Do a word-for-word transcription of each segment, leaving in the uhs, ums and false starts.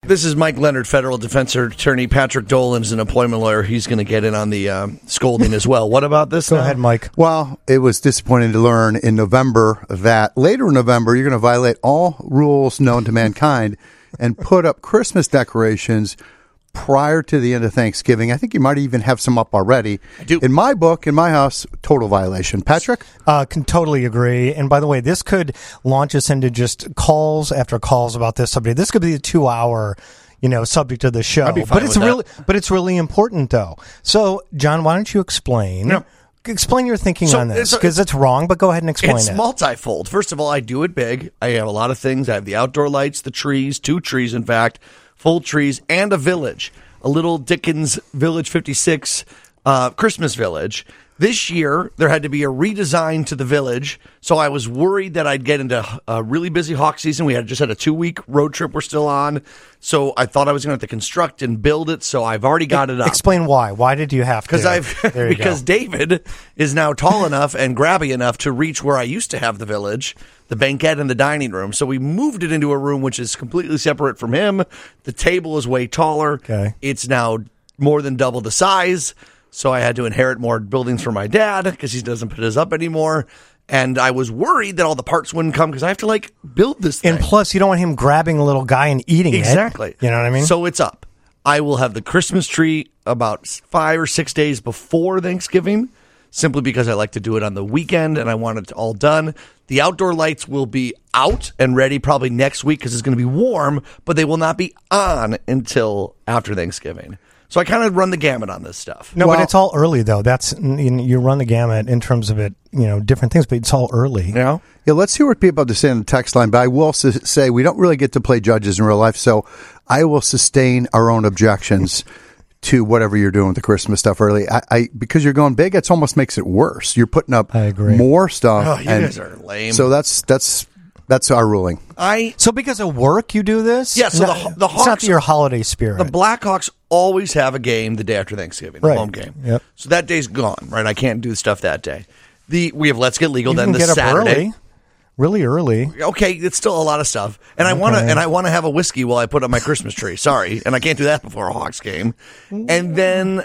This is Mike Leonard, federal defense attorney. Patrick Dolan is an employment lawyer. He's going to get in on the um, scolding as well. What about this? Go now? ahead, Mike. Well, it was disappointing to learn in November that later in November, you're going to violate all rules known to mankind and put up Christmas decorations prior to the end of Thanksgiving. I think you might even have some up already. I do. In my book, in my house, total violation. Patrick? Uh, can totally agree. And by the way, this could launch us into just calls after calls about this subject. This could be a two-hour, you know, subject of the show. I'd be fine but it's with really, that. but it's really important, though. So, John, why don't you explain? No. Explain your thinking So on this, it's a- because it's wrong. But go ahead and explain It's it. multifold. First of all, I do it big. I have a lot of things. I have the outdoor lights, the trees, two trees, in fact, full trees, and a village, a little Dickens Village fifty-six uh, Christmas village. This year, there had to be a redesign to the village, so I was worried that I'd get into a really busy hawk season. We had just had a two-week road trip we're still on, so I thought I was going to have to construct and build it, so I've already got it up. Explain why. Why did you have to? Because I've There you because go. David is now tall enough and grabby enough to reach where I used to have the village, the banquette and the dining room. So we moved it into a room which is completely separate from him. The table is way taller. Okay. It's now more than double the size. So I had to inherit more buildings from my dad because he doesn't put his up anymore. And I was worried that all the parts wouldn't come because I have to like build this thing. And plus, you don't want him grabbing a little guy and eating Exactly. it. You know what I mean? So it's up. I will have the Christmas tree about five or six days before Thanksgiving, simply because I like to do it on the weekend and I want it all done. The outdoor lights will be out and ready probably next week because it's going to be warm, but they will not be on until after Thanksgiving. So I kind of run the gamut on this stuff. No, Well- but it's all early, though. That's you know, you run the gamut in terms of it, you know, different things, but it's all early. You know? Yeah, let's see what people have to say on the text line. But I will s- say we don't really get to play judges in real life, so I will sustain our own objections to whatever you're doing with the Christmas stuff early. I, I because you're going big, it almost makes it worse. You're putting up I agree. more stuff. Oh, you and guys are lame. So that's that's that's our ruling. I So because of work, you do this? Yeah, so the- No, the it's not Hawks- your holiday spirit. The Blackhawks always have a game the day after Thanksgiving, Right. a home game. Yep. So that day's gone, right? I can't do stuff that day. The we have Let's Get Legal you then can the get up Saturday. early, really early. Okay, it's still a lot of stuff, and I want to and I want to have a whiskey while I put up my Christmas tree. Sorry, and I can't do that before a Hawks game. And then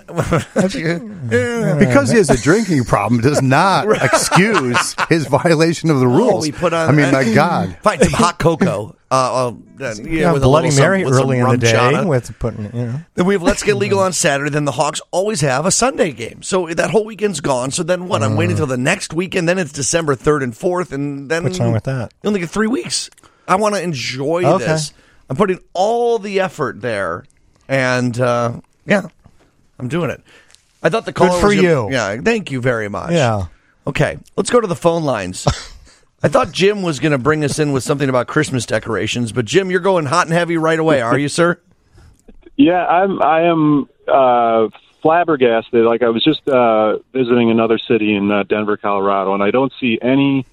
Because he has a drinking problem does not excuse his violation of the rules. Oh, we put on. I mean, my God. Fine, some hot cocoa. Uh, uh, yeah, Yeah, with a Bloody little Mary some, with some early in the rum day chata. with putting, you know. Then we have Let's Get Legal on Saturday. Then the Hawks always have a Sunday game. So that whole weekend's gone. So then what? I'm waiting until the next weekend. Then it's December third and fourth. And then What's wrong with that? You only get three weeks. I want to enjoy Okay. this. I'm putting all the effort there. And uh, yeah, I'm doing it. I thought the caller for was gonna- you. Yeah, thank you very much. Yeah. Okay, let's go to the phone lines. I thought Jim was going to bring us in with something about Christmas decorations, but Jim, you're going hot and heavy right away, are you, sir? Yeah, I'm. I am uh, flabbergasted. Like I was just uh, visiting another city in uh, Denver, Colorado, and I don't see any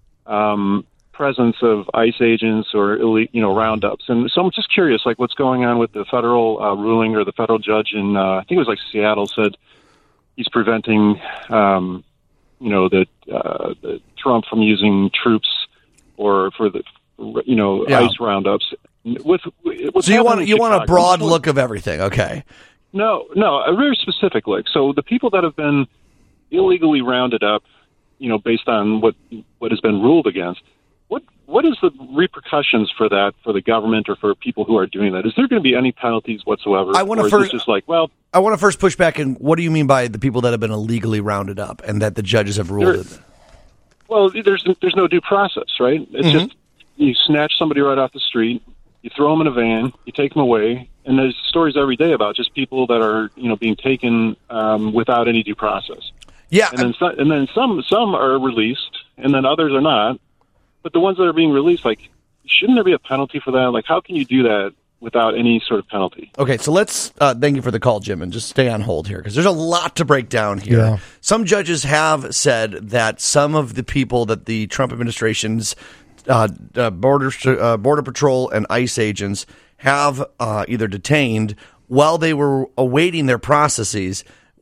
um, presence of ICE agents or elite, you know, roundups. And so I'm just curious, like what's going on with the federal uh, ruling or the federal judge in uh, I think it was like Seattle said he's preventing, um, you know, the, uh, the Trump from using troops or for the, you know, Yeah. ICE roundups. With, what's So you want happening in you want a Chicago, broad I'm look of everything, okay? No, no, a very specific look. So the people that have been illegally rounded up, you know, based on what what has been ruled against, what what is the repercussions for that for the government or for people who are doing that? Is there going to be any penalties whatsoever? I wanna Or is first- this just like, well, I want to first push back, and what do you mean by the people that have been illegally rounded up and that the judges have ruled There- it? well, there's there's no due process, right? It's Mm-hmm. just you snatch somebody right off the street, you throw them in a van, you take them away, and there's stories every day about just people that are you know being taken um, without any due process. Yeah, and then some, and then some some are released, and then others are not. But the ones that are being released, like, shouldn't there be a penalty for that? Like, how can you do that without any sort of penalty? okay, so let's uh, thank you for the call, Jim, and just stay on hold here because there's a lot to break down here. Yeah. Some judges have said that some of the people that the Trump administration's uh, uh, border uh, border patrol and ICE agents have uh, either detained while they were awaiting their processes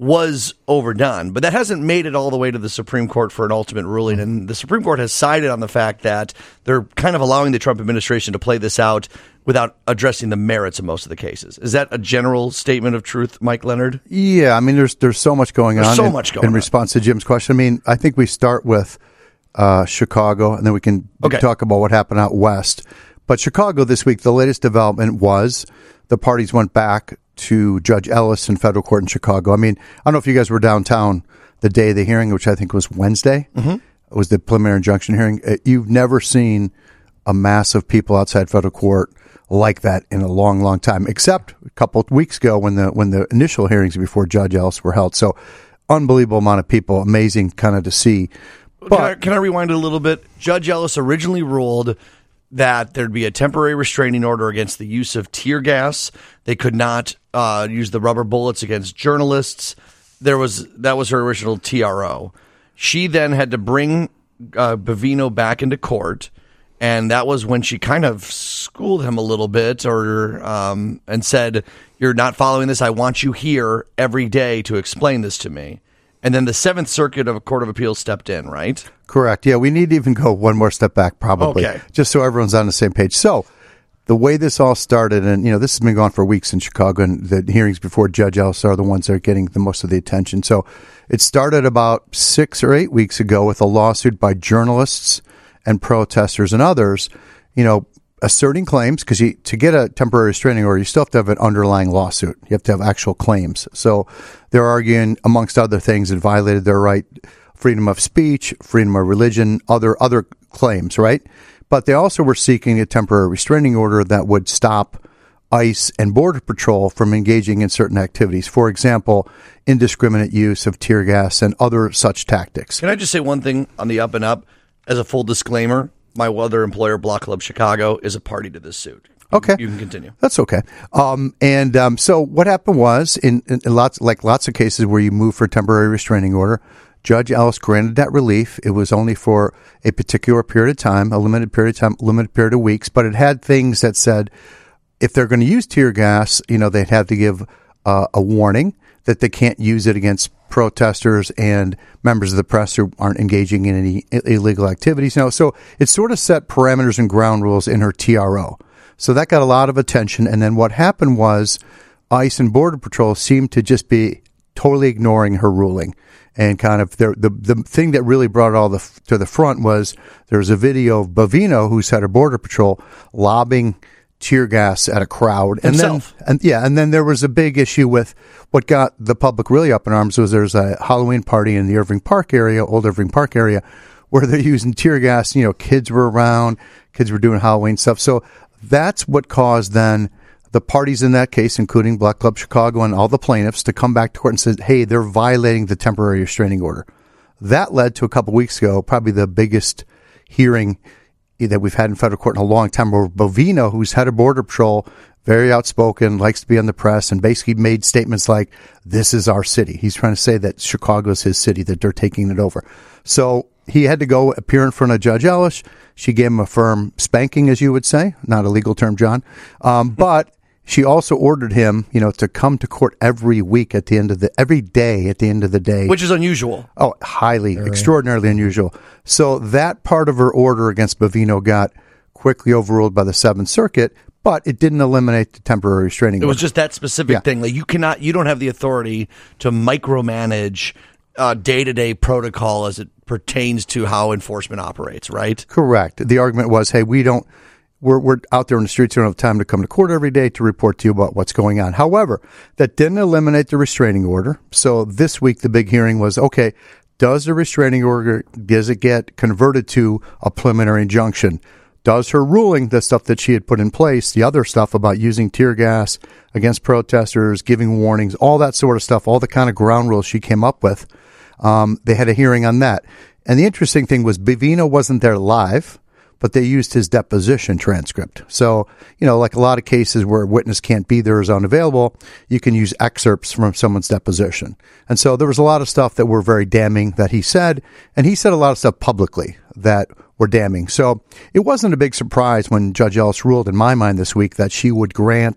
was overdone, but that hasn't made it all the way to the Supreme Court for an ultimate ruling. And the Supreme Court has sided on the fact that they're kind of allowing the Trump administration to play this out without addressing the merits of most of the cases. Is that a general statement of truth, Mike Leonard? Yeah, I mean, there's there's so much going there's on. so in, much going in on. response to Jim's question. I mean, I think we start with uh, Chicago, and then we can okay. talk about what happened out west. But Chicago this week, the latest development was the parties went back to Judge Ellis in federal court in Chicago. I mean, I don't know if you guys were downtown the day of the hearing, which I think was Wednesday. Mm-hmm. It was the preliminary injunction hearing. You've never seen a mass of people outside federal court like that in a long, long time, except a couple of weeks ago when the when the initial hearings before Judge Ellis were held. So unbelievable amount of people, amazing kind of to see. But, can, I, can I rewind it a little bit? Judge Ellis originally ruled that there'd be a temporary restraining order against the use of tear gas. They could not uh, use the rubber bullets against journalists. There was that was her original T R O. She then had to bring uh, Bovino back into court, and that was when she kind of schooled him a little bit, or um, and said, "You're not following this. I want you here every day to explain this to me." And then the Seventh Circuit of a Court of Appeals stepped in, right? Correct. Yeah, we need to even go one more step back, probably, okay. just so everyone's on the same page. So the way this all started, and, you know, this has been going on for weeks in Chicago, and the hearings before Judge Ellis are the ones that are getting the most of the attention. So it started about six or eight weeks ago with a lawsuit by journalists and protesters and others, you know, asserting claims, because to get a temporary restraining order, you still have to have an underlying lawsuit. You have to have actual claims. So they're arguing, amongst other things, it violated their right, freedom of speech, freedom of religion, other other claims, right? But they also were seeking a temporary restraining order that would stop ICE and Border Patrol from engaging in certain activities. For example, indiscriminate use of tear gas and other such tactics. Can I just say one thing on the up and up? As a full disclaimer, my other employer, Block Club Chicago, is a party to this suit. Okay. You can continue. That's okay. Um, and um, so what happened was, in, in lots like lots of cases where you move for a temporary restraining order, Judge Ellis granted that relief. It was only for a particular period of time, a limited period of time, limited period of weeks, but it had things that said if they're going to use tear gas, you know, they'd have to give uh, a warning that they can't use it against protesters and members of the press who aren't engaging in any illegal activities. You know, so it sort of set parameters and ground rules in her T R O. So that got a lot of attention. And then what happened was ICE and Border Patrol seemed to just be totally ignoring her ruling. And kind of the the, the thing that really brought it all the, to the front was there was a video of Bovino, who's head of Border Patrol, lobbing tear gas at a crowd. And Himself. then, and yeah, and then there was a big issue with what got the public really up in arms was there's a Halloween party in the Irving Park area, old Irving Park area, where they're using tear gas. You know, kids were around, kids were doing Halloween stuff. So that's what caused then the parties in that case, including Black Club Chicago and all the plaintiffs, to come back to court and say, hey, they're violating the temporary restraining order. That led to a couple weeks ago, probably the biggest hearing that we've had in federal court in a long time, where Bovino, who's head of Border Patrol, very outspoken, likes to be on the press, and basically made statements like, this is our city. He's trying to say that Chicago's his city, that they're taking it over. So he had to go appear in front of Judge Ellis. She gave him a firm spanking, as you would say, not a legal term, John. Um, but she also ordered him, you know, to come to court every week at the end of the, every day at the end of the day. Which is unusual. Oh, highly, Very. extraordinarily unusual. So that part of her order against Bovino got quickly overruled by the Seventh Circuit, but it didn't eliminate the temporary restraining order. It was just that specific Yeah. thing. Like you cannot, you don't have the authority to micromanage uh, day-to-day protocol as it pertains to how enforcement operates, right? Correct. The argument was, hey, we don't, we're, we're out there in the streets. We don't have time to come to court every day to report to you about what's going on. However, that didn't eliminate the restraining order. So this week, the big hearing was, okay, does the restraining order, does it get converted to a preliminary injunction? Does her ruling, the stuff that she had put in place, the other stuff about using tear gas against protesters, giving warnings, all that sort of stuff, all the kind of ground rules she came up with, um, they had a hearing on that. And the interesting thing was Bovino wasn't there live, but they used his deposition transcript. So, you know, like a lot of cases where a witness can't be there or is unavailable, you can use excerpts from someone's deposition. And so there was a lot of stuff that were very damning that he said, and he said a lot of stuff publicly that were damning. So it wasn't a big surprise when Judge Ellis ruled, in my mind this week, that she would grant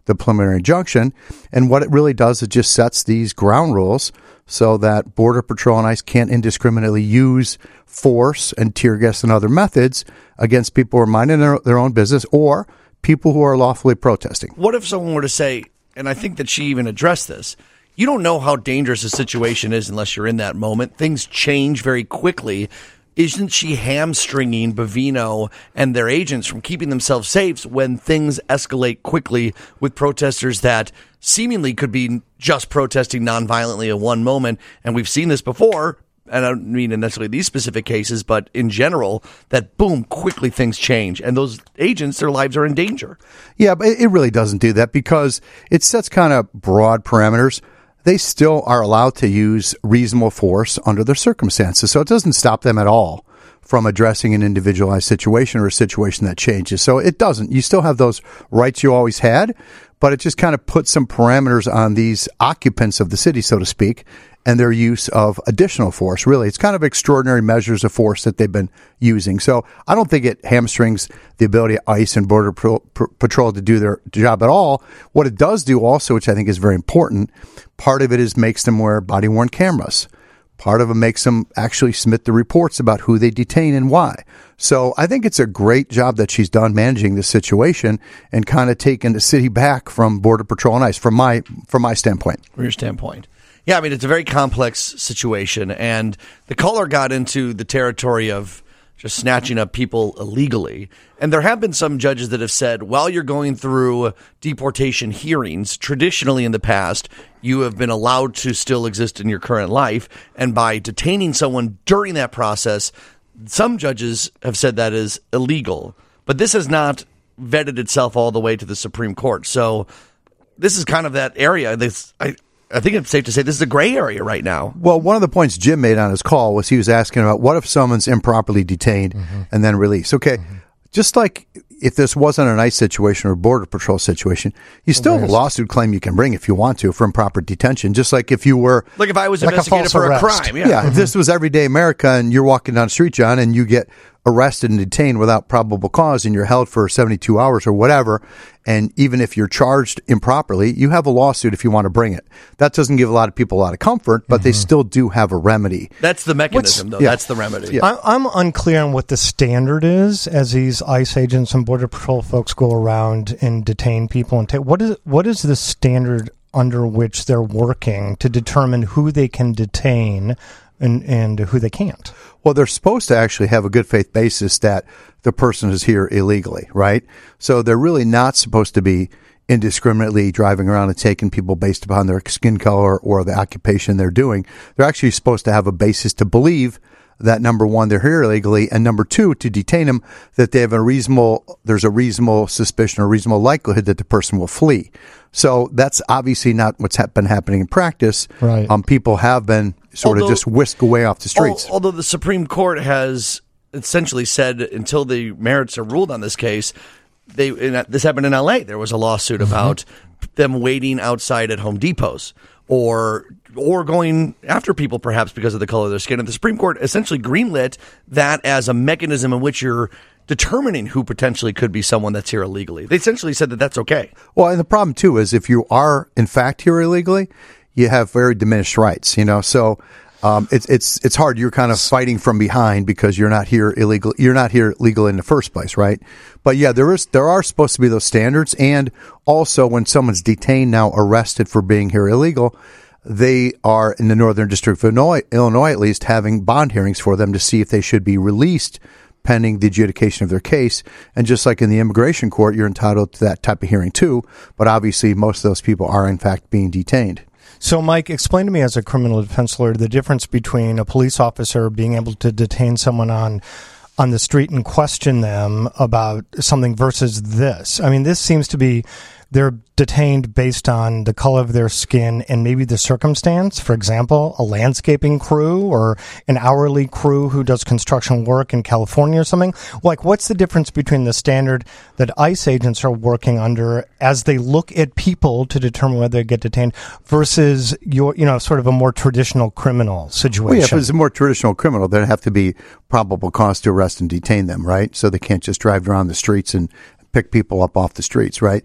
the preliminary injunction. And what it really does, it just sets these ground rules so that Border Patrol and ICE can't indiscriminately use force and tear gas and other methods against people who are minding their, their own business or people who are lawfully protesting. What if someone were to say, and I think that she even addressed this, you don't know how dangerous a situation is unless you're in that moment. Things change very quickly. Isn't she hamstringing Bavino and their agents from keeping themselves safe when things escalate quickly with protesters that seemingly could be just protesting nonviolently at one moment? And we've seen this before, and I don't mean in necessarily these specific cases, but in general, that boom, quickly things change. And those agents, their lives are in danger. Yeah, but it really doesn't do that because it sets kind of broad parameters. They still are allowed to use reasonable force under their circumstances. So it doesn't stop them at all from addressing an individualized situation or a situation that changes. So it doesn't. You still have those rights you always had, but it just kind of puts some parameters on these occupants of the city, so to speak, and their use of additional force. Really, it's kind of extraordinary measures of force that they've been using. So I don't think it hamstrings the ability of ICE and Border Patrol to do their job at all. What it does do also, which I think is very important, part of it is makes them wear body-worn cameras. Part of it makes them actually submit the reports about who they detain and why. So I think it's a great job that she's done managing this situation and kind of taking the city back from Border Patrol and ICE from my from my standpoint. From your standpoint. Yeah, I mean, it's a very complex situation, and the caller got into the territory of just snatching up people illegally. And there have been some judges that have said, while you're going through deportation hearings, traditionally in the past, you have been allowed to still exist in your current life. And by detaining someone during that process, some judges have said that is illegal. But this has not vetted itself all the way to the Supreme Court. So this is kind of that area. This, I, I think it's safe to say this is a gray area right now. Well, one of the points Jim made on his call was he was asking about what if someone's improperly detained mm-hmm. and then released? Okay, mm-hmm. just like if this wasn't an ICE situation or a Border Patrol situation, you still have a lawsuit claim you can bring if you want to for improper detention, just like if you were... Like if I was like investigated a for arrest. a crime. Yeah, yeah mm-hmm. if this was everyday America and you're walking down the street, John, and you get arrested and detained without probable cause and you're held for seventy-two hours or whatever, and even if you're charged improperly, you have a lawsuit if you want to bring it. That doesn't give a lot of people a lot of comfort, but mm-hmm. they still do have a remedy. That's the mechanism, What's, though. Yeah. That's the remedy. Yeah. I'm unclear on what the standard is as these ICE agents and Border Patrol folks go around and detain people. And take, what is what is the standard under which they're working to determine who they can detain and, and who they can't? Well, they're supposed to actually have a good faith basis that the person is here illegally, right? So they're really not supposed to be indiscriminately driving around and taking people based upon their skin color or the occupation they're doing. They're actually supposed to have a basis to believe that, number one, they're here illegally, and number two, to detain them, that they have a reasonable, there's a reasonable suspicion or reasonable likelihood that the person will flee. So that's obviously not what's ha- been happening in practice. Right. Um, people have been sort although, of just whisked away off the streets. Although the Supreme Court has essentially said until the merits are ruled on this case, they in, this happened in L A. There was a lawsuit mm-hmm. about them waiting outside at Home Depots or or going after people perhaps because of the color of their skin. And the Supreme Court essentially greenlit that as a mechanism in which you're determining who potentially could be someone that's here illegally. They essentially said that that's okay. Well, and the problem, too, is if you are, in fact, here illegally, you have very diminished rights, you know, so um, it's it's it's hard. You're kind of fighting from behind because you're not here illegal. You're not here legal in the first place, right? But yeah, there is there are supposed to be those standards, and also when someone's detained now, arrested for being here illegal, they are in the Northern District of Illinois, Illinois at least, having bond hearings for them to see if they should be released pending the adjudication of their case. And just like in the immigration court, you're entitled to that type of hearing too. But obviously, most of those people are in fact being detained. So, Mike, explain to me as a criminal defense lawyer the difference between a police officer being able to detain someone on on the street and question them about something versus this. I mean, this seems to be they're detained based on the color of their skin and maybe the circumstance. For example, a landscaping crew or an hourly crew who does construction work in California or something. Like, what's the difference between the standard that ICE agents are working under as they look at people to determine whether they get detained versus your, you know, sort of a more traditional criminal situation? Well, yeah, if it's a more traditional criminal, there'd have to be probable cause to arrest and detain them, right? So they can't just drive around the streets and pick people up off the streets, right?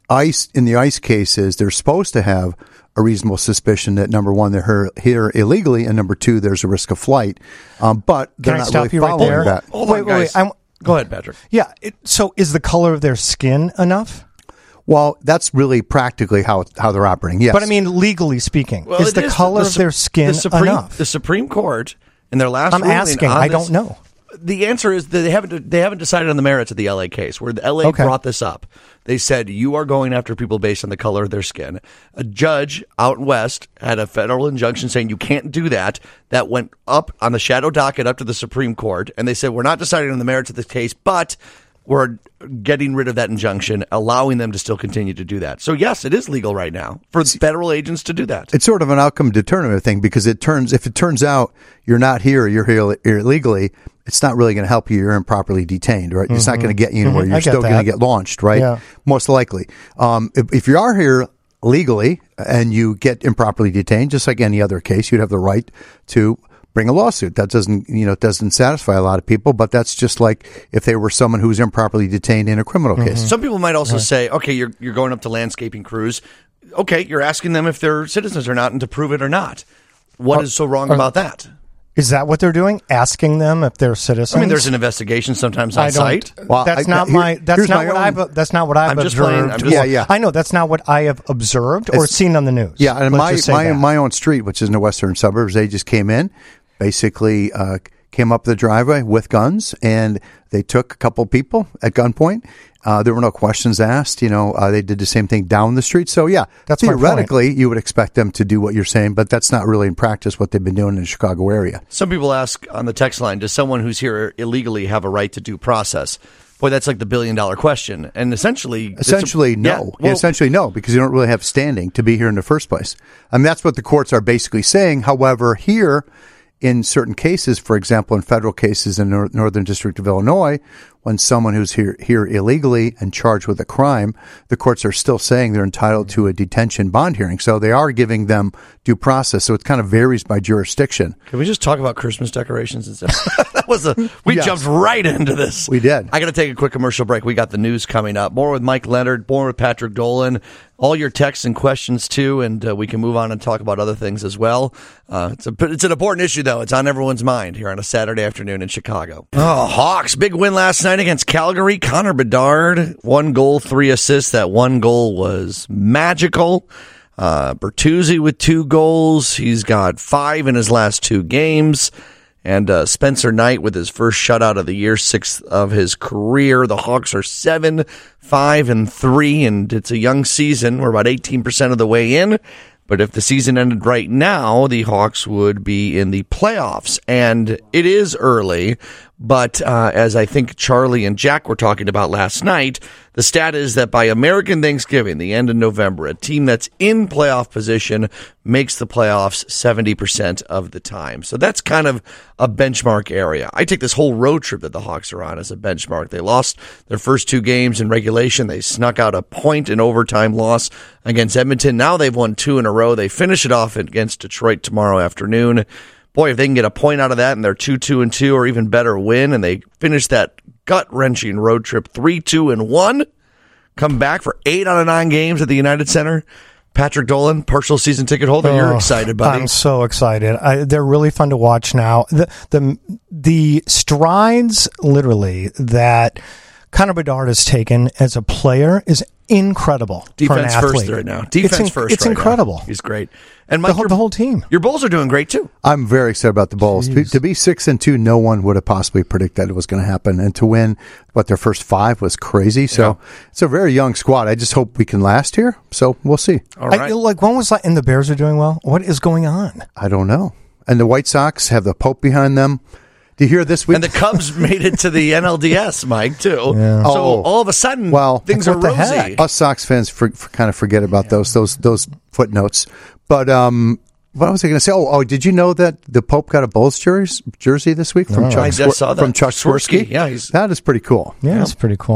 ICE in the ICE cases, they're supposed to have a reasonable suspicion that number one, they're here illegally, and number two, there's a risk of flight. Um, but they're Can I not stop really you right following there? that. Hold wait, on, wait, guys. wait. I'm, Go ahead, Patrick. yeah. It, so is the color of their skin enough? Well, that's really practically how how they're operating. Yes, But I mean, legally speaking, Well, is it the color the of Sup- their skin the Supreme, enough? The Supreme Court, in their last I'm ruling asking. on I this- don't know. The answer is that they haven't they haven't decided on the merits of the L A case, where the L A Okay. brought this up. They said you are going after people based on the color of their skin. A judge out west had a federal injunction saying you can't do that. That went up on the shadow docket up to the Supreme Court, and they said we're not deciding on the merits of this case, but we're getting rid of that injunction, allowing them to still continue to do that. So yes, it is legal right now for federal agents to do that. it's sort of an outcome determinant thing because it turns if it turns out you're not here, you're here illegally. It's not really going to help you. You're improperly detained, right? It's not going to get you anywhere. Mhm. You're I get still going that. to get launched, right? Yeah. Most likely. Um, if, if you are here legally and you get improperly detained, just like any other case, you'd have the right to bring a lawsuit. That doesn't, you know, doesn't satisfy a lot of people, but that's just like if they were someone who was improperly detained in a criminal case. Some people might also say, okay, you're you're going up to landscaping crews. Okay, you're asking them if they're citizens or not and to prove it or not. What is so wrong about that? Is that what they're doing? Asking them if they're citizens? I mean, there's an investigation sometimes on I site. don't. Well, that's I- not here- my. That's here's not my what own- I've. That's not what I've I'm just observed. playing- I'm just- Yeah, yeah. I know that's not what I have observed or It's- seen on the news. Yeah, and Let's my just say my that. my own street, which is in the western suburbs, they just came in, basically uh, came up the driveway with guns, and they took a couple people at gunpoint. Uh, there were no questions asked. You know, uh, they did the same thing down the street. So yeah, That's my point. theoretically you would expect them to do what you're saying, but that's not really in practice what they've been doing in the Chicago area. Some people ask on the text line, does someone who's here illegally have a right to due process? Boy, that's like the billion dollar question. And essentially, it's a- Essentially, yeah, no. well, Essentially, no, because you don't really have standing to be here in the first place. I mean, that's what the courts are basically saying. However, here, in certain cases, for example, in federal cases in the Northern District of Illinois, when someone who's here here illegally and charged with a crime, the courts are still saying they're entitled to a detention bond hearing. So they are giving them due process. So it kind of varies by jurisdiction. Can we just talk about Christmas decorations instead? That was a we Yes. jumped right into this. We did. I got to take a quick commercial break. We got the news coming up. More with Mike Leonard, more with Patrick Dolan. All your texts and questions too, and uh, we can move on and talk about other things as well. Uh, it's a it's an important issue though. It's on everyone's mind here on a Saturday afternoon in Chicago. Oh, Hawks big win last night against Calgary. Connor Bedard, one goal, three assists. That one goal was magical. Uh, Bertuzzi with two goals. He's got five in his last two games. And uh, Spencer Knight with his first shutout of the year, sixth of his career. The Hawks are seven, five, and three, and it's a young season. We're about eighteen percent of the way in. But if the season ended right now, the Hawks would be in the playoffs. And it is early, but uh, as I think Charlie and Jack were talking about last night, the stat is that by American Thanksgiving, the end of November, a team that's in playoff position makes the playoffs seventy percent of the time. So that's kind of a benchmark area. I take this whole road trip that the Hawks are on as a benchmark. They lost their first two games in regulation. They snuck out a point in overtime loss against Edmonton. Now they've won two in a row. They finish it off against Detroit tomorrow afternoon. Boy, if they can get a point out of that and they're two, two, and two, or even better win, and they finish that gut-wrenching road trip three, two, and one, come back for eight out of nine games at the United Center. Patrick Dolan, partial season ticket holder, Oh, you're excited, buddy. I'm so excited. I, they're really fun to watch now. The the the strides, literally, that Connor Bedard has taken as a player is incredible. Defense for an first athlete. right now. Defense it's in, first. It's right incredible. Now. He's great. And Mike, The whole, your, the whole team. your Bulls are doing great too. I'm very excited about the Bulls. To, to be six and two, no one would have possibly predicted it was going to happen. And to win, what, their first five was crazy. So Yeah. it's a very young squad. I just hope we can last here. So we'll see. All right. I, like when was that? And the Bears are doing well. What is going on? I don't know. And the White Sox have the Pope behind them. Do you hear this week? And the Cubs made it to the N L D S, Mike, too. Yeah. So Oh. all of a sudden, Well, things like, are what the rosy. heck? Us Sox fans for, for kind of forget about those those those footnotes. But um, what was I going to say? Oh, oh, did you know that the Pope got a Bulls jersey, jersey this week from No. Chuck I just saw that. from Chuck Swirsky. Swirsky? Yeah, he's- that is pretty cool. Yeah, it's pretty cool.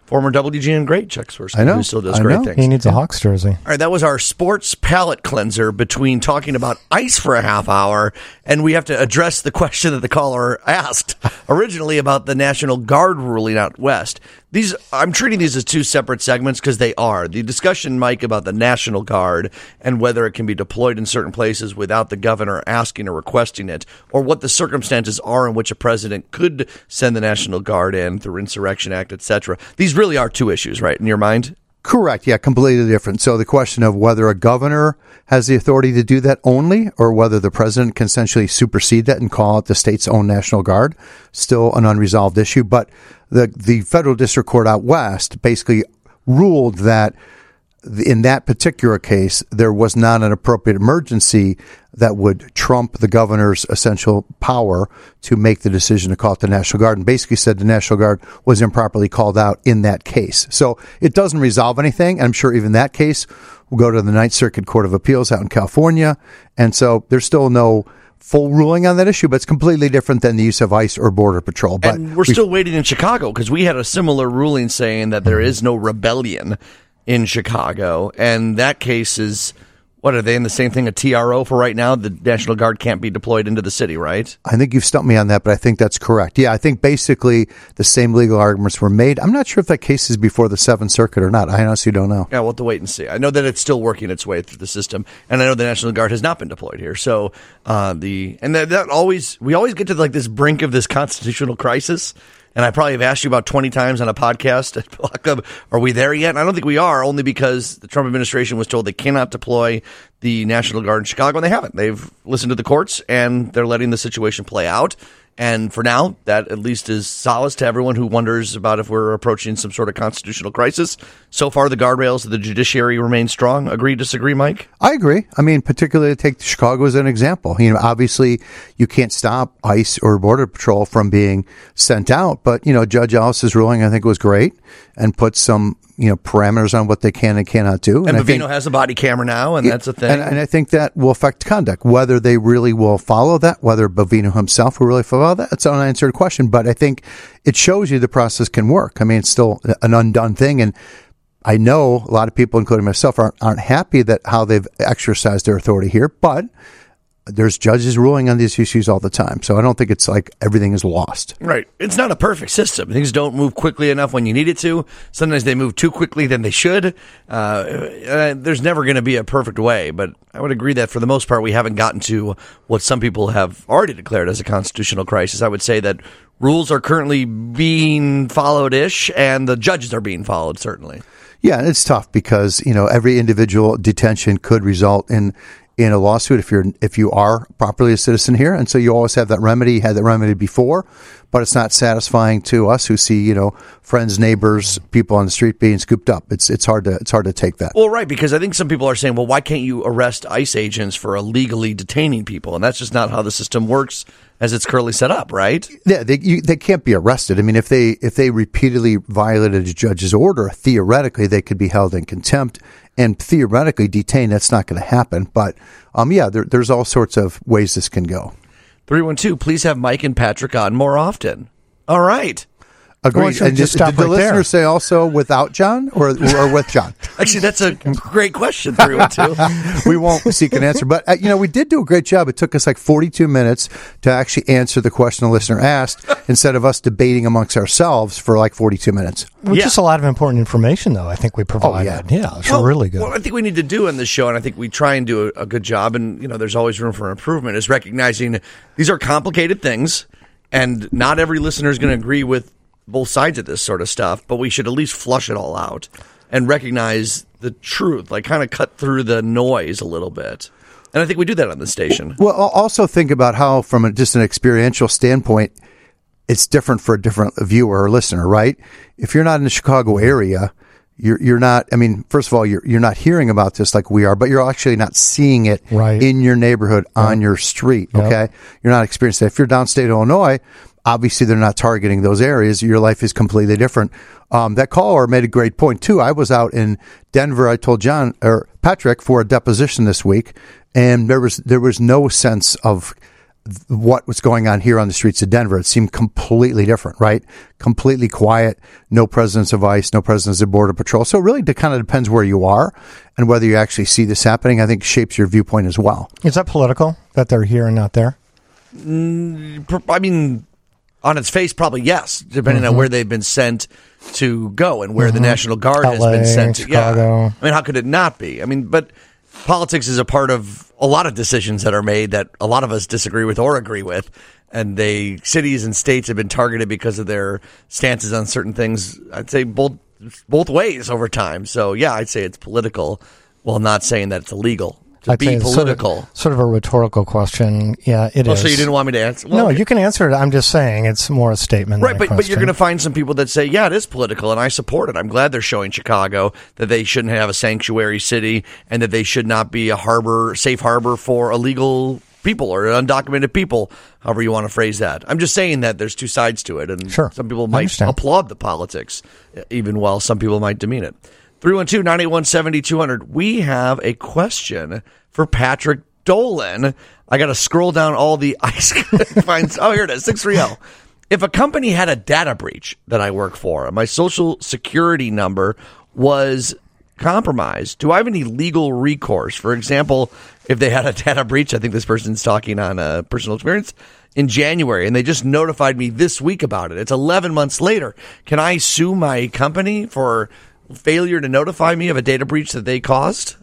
Former W G N great Chuck Swirsky, I know. who still does I great know. things. He needs a Hawks jersey. All right, that was our sports palate cleanser between talking about ice for a half hour, and we have to address the question that the caller asked originally about the National Guard ruling out west. These, I'm treating these as two separate segments because they are. The discussion, Mike, about the National Guard and whether it can be deployed in certain places without the governor asking or requesting it, or what the circumstances are in which a president could send the National Guard in through Insurrection Act, et cetera. These really are two issues, right, in your mind? Correct. Yeah, completely different. So the question of whether a governor has the authority to do that only, or whether the president can essentially supersede that and call it the state's own National Guard, still an unresolved issue. But the the federal district court out west basically ruled that in that particular case, there was not an appropriate emergency that would trump the governor's essential power to make the decision to call it the National Guard, and basically said the National Guard was improperly called out in that case. So it doesn't resolve anything. I'm sure even that case will go to the Ninth Circuit Court of Appeals out in California. And so there's still no full ruling on that issue, but it's completely different than the use of ICE or Border Patrol. But and we're still waiting in Chicago because we had a similar ruling saying that there is no rebellion in Chicago, and that case is, what are they in the same thing, a T R O for right now? The National Guard can't be deployed into the city, right? I think you've stumped me on that, but I think that's correct. Yeah, I think basically the same legal arguments were made. I'm not sure if that case is before the Seventh Circuit or not. I honestly don't know. Yeah, we'll have to wait and see. I know that it's still working its way through the system, and I know the National Guard has not been deployed here. So uh, the and that, that always we always get to like this brink of this constitutional crisis. And I probably have asked you about twenty times on a podcast at Block Club, are we there yet? And I don't think we are, only because the Trump administration was told they cannot deploy the National Guard in Chicago, and they haven't. They've listened to the courts, and they're letting the situation play out. And for now, that at least is solace to everyone who wonders about if we're approaching some sort of constitutional crisis. So far, the guardrails of the judiciary remain strong. Agree, disagree, Mike? I agree. I mean, particularly to take Chicago as an example. You know, obviously, you can't stop ICE or Border Patrol from being sent out. But, you know, Judge Ellis's ruling, I think, was great and put some, you know, parameters on what they can and cannot do. And, and Bovino think, has a body camera now, and that's a thing. And, and I think that will affect conduct. Whether they really will follow that, whether Bovino himself will really follow that, it's an unanswered question. But I think it shows you the process can work. I mean, it's still an undone thing. And I know a lot of people, including myself, aren't, aren't happy that how they've exercised their authority here. But there's judges ruling on these issues all the time. So I don't think it's like everything is lost. Right. It's not a perfect system. Things don't move quickly enough when you need it to. Sometimes they move too quickly than they should. Uh, uh, there's never going to be a perfect way, but I would agree that for the most part, we haven't gotten to what some people have already declared as a constitutional crisis. I would say that rules are currently being followed-ish, and the judges are being followed, certainly. Yeah, it's tough because, you know, every individual detention could result in in a lawsuit if you're if you are properly a citizen here, and so you always have that remedy. You had that remedy before, but it's not satisfying to us who see, you know, friends, neighbors, people on the street being scooped up. It's it's hard to it's hard to take that. Well, right, because I think some people are saying, well, why can't you arrest ICE agents for illegally detaining people? And that's just not how the system works as it's currently set up, right? Yeah, they you, they can't be arrested. I mean, if they if they repeatedly violated a judge's order, theoretically they could be held in contempt and theoretically detained. That's not going to happen. But um, yeah, there, there's all sorts of ways this can go. three one two, please have Mike and Patrick on more often. All right. Agreed. Well, And just did, stop did the right listener there. say also without John or or with John? Actually, that's a great question, three one two. We won't seek an answer. But, uh, you know, we did do a great job. It took us like forty-two minutes to actually answer the question the listener asked instead of us debating amongst ourselves for like forty-two minutes. Which Yeah. is a lot of important information, though, I think we provided. yeah. yeah, it's Well, really good. What I think we need to do in this show, and I think we try and do a, a good job, and you know, there's always room for improvement, is recognizing these are complicated things, and not every listener is going to agree with both sides of this sort of stuff, but we should at least flush it all out and recognize the truth, like kind of cut through the noise a little bit. And I think we do that on this station. Well, I'll also think about how, from a, just an experiential standpoint, it's different for a different viewer or listener, right? If you're not in the Chicago area, you're you're not. I mean, first of all, you're you're not hearing about this like we are, but you're actually not seeing it Right. in your neighborhood on your street. Yep. Okay, you're not experiencing it. If you're downstate Illinois, obviously they're not targeting those areas. Your life is completely different. Um, that caller made a great point too. I was out in Denver. I told John or Patrick for a deposition this week, and there was there was no sense of th- what was going on here on the streets of Denver. It seemed completely different, right? Completely quiet, no presence of ICE, no presence of Border Patrol. So it really de- kind of depends where you are and whether you actually see this happening. I think shapes your viewpoint as well. Is that political, that they're here and not there? Mm, I mean, on its face, probably yes, depending Mm-hmm. on where they've been sent to go and where Mm-hmm. the National Guard has L A, been sent to. Chicago. Yeah. I mean, how could it not be? I mean, but politics is a part of a lot of decisions that are made that a lot of us disagree with or agree with. And they, cities and states have been targeted because of their stances on certain things, I'd say both both ways over time. So, yeah, I'd say it's political while not saying that it's illegal. To I'd say be it's political. Sort of, sort of a rhetorical question. Yeah, it oh, is. so you didn't want me to answer? No, you can answer it. I'm just saying it's more a statement. Right, than a but, but you're question. going to find some people that say, yeah, it is political, and I support it. I'm glad they're showing Chicago that they shouldn't have a sanctuary city and that they should not be a harbor, safe harbor for illegal people or undocumented people, however you want to phrase that. I'm just saying that there's two sides to it, and Sure. some people I might understand. applaud the politics, even while some people might demean it. three one two, nine eight one, seven two zero zero. We have a question for Patrick Dolan. I got to scroll down all the ice. Finds, oh, here it is, six three zero. If a company had a data breach that I work for, my social security number was compromised, do I have any legal recourse? For example, if they had a data breach, I think this person's talking on a personal experience, in January, and they just notified me this week about it. It's eleven months later. Can I sue my company for failure to notify me of a data breach that they caused?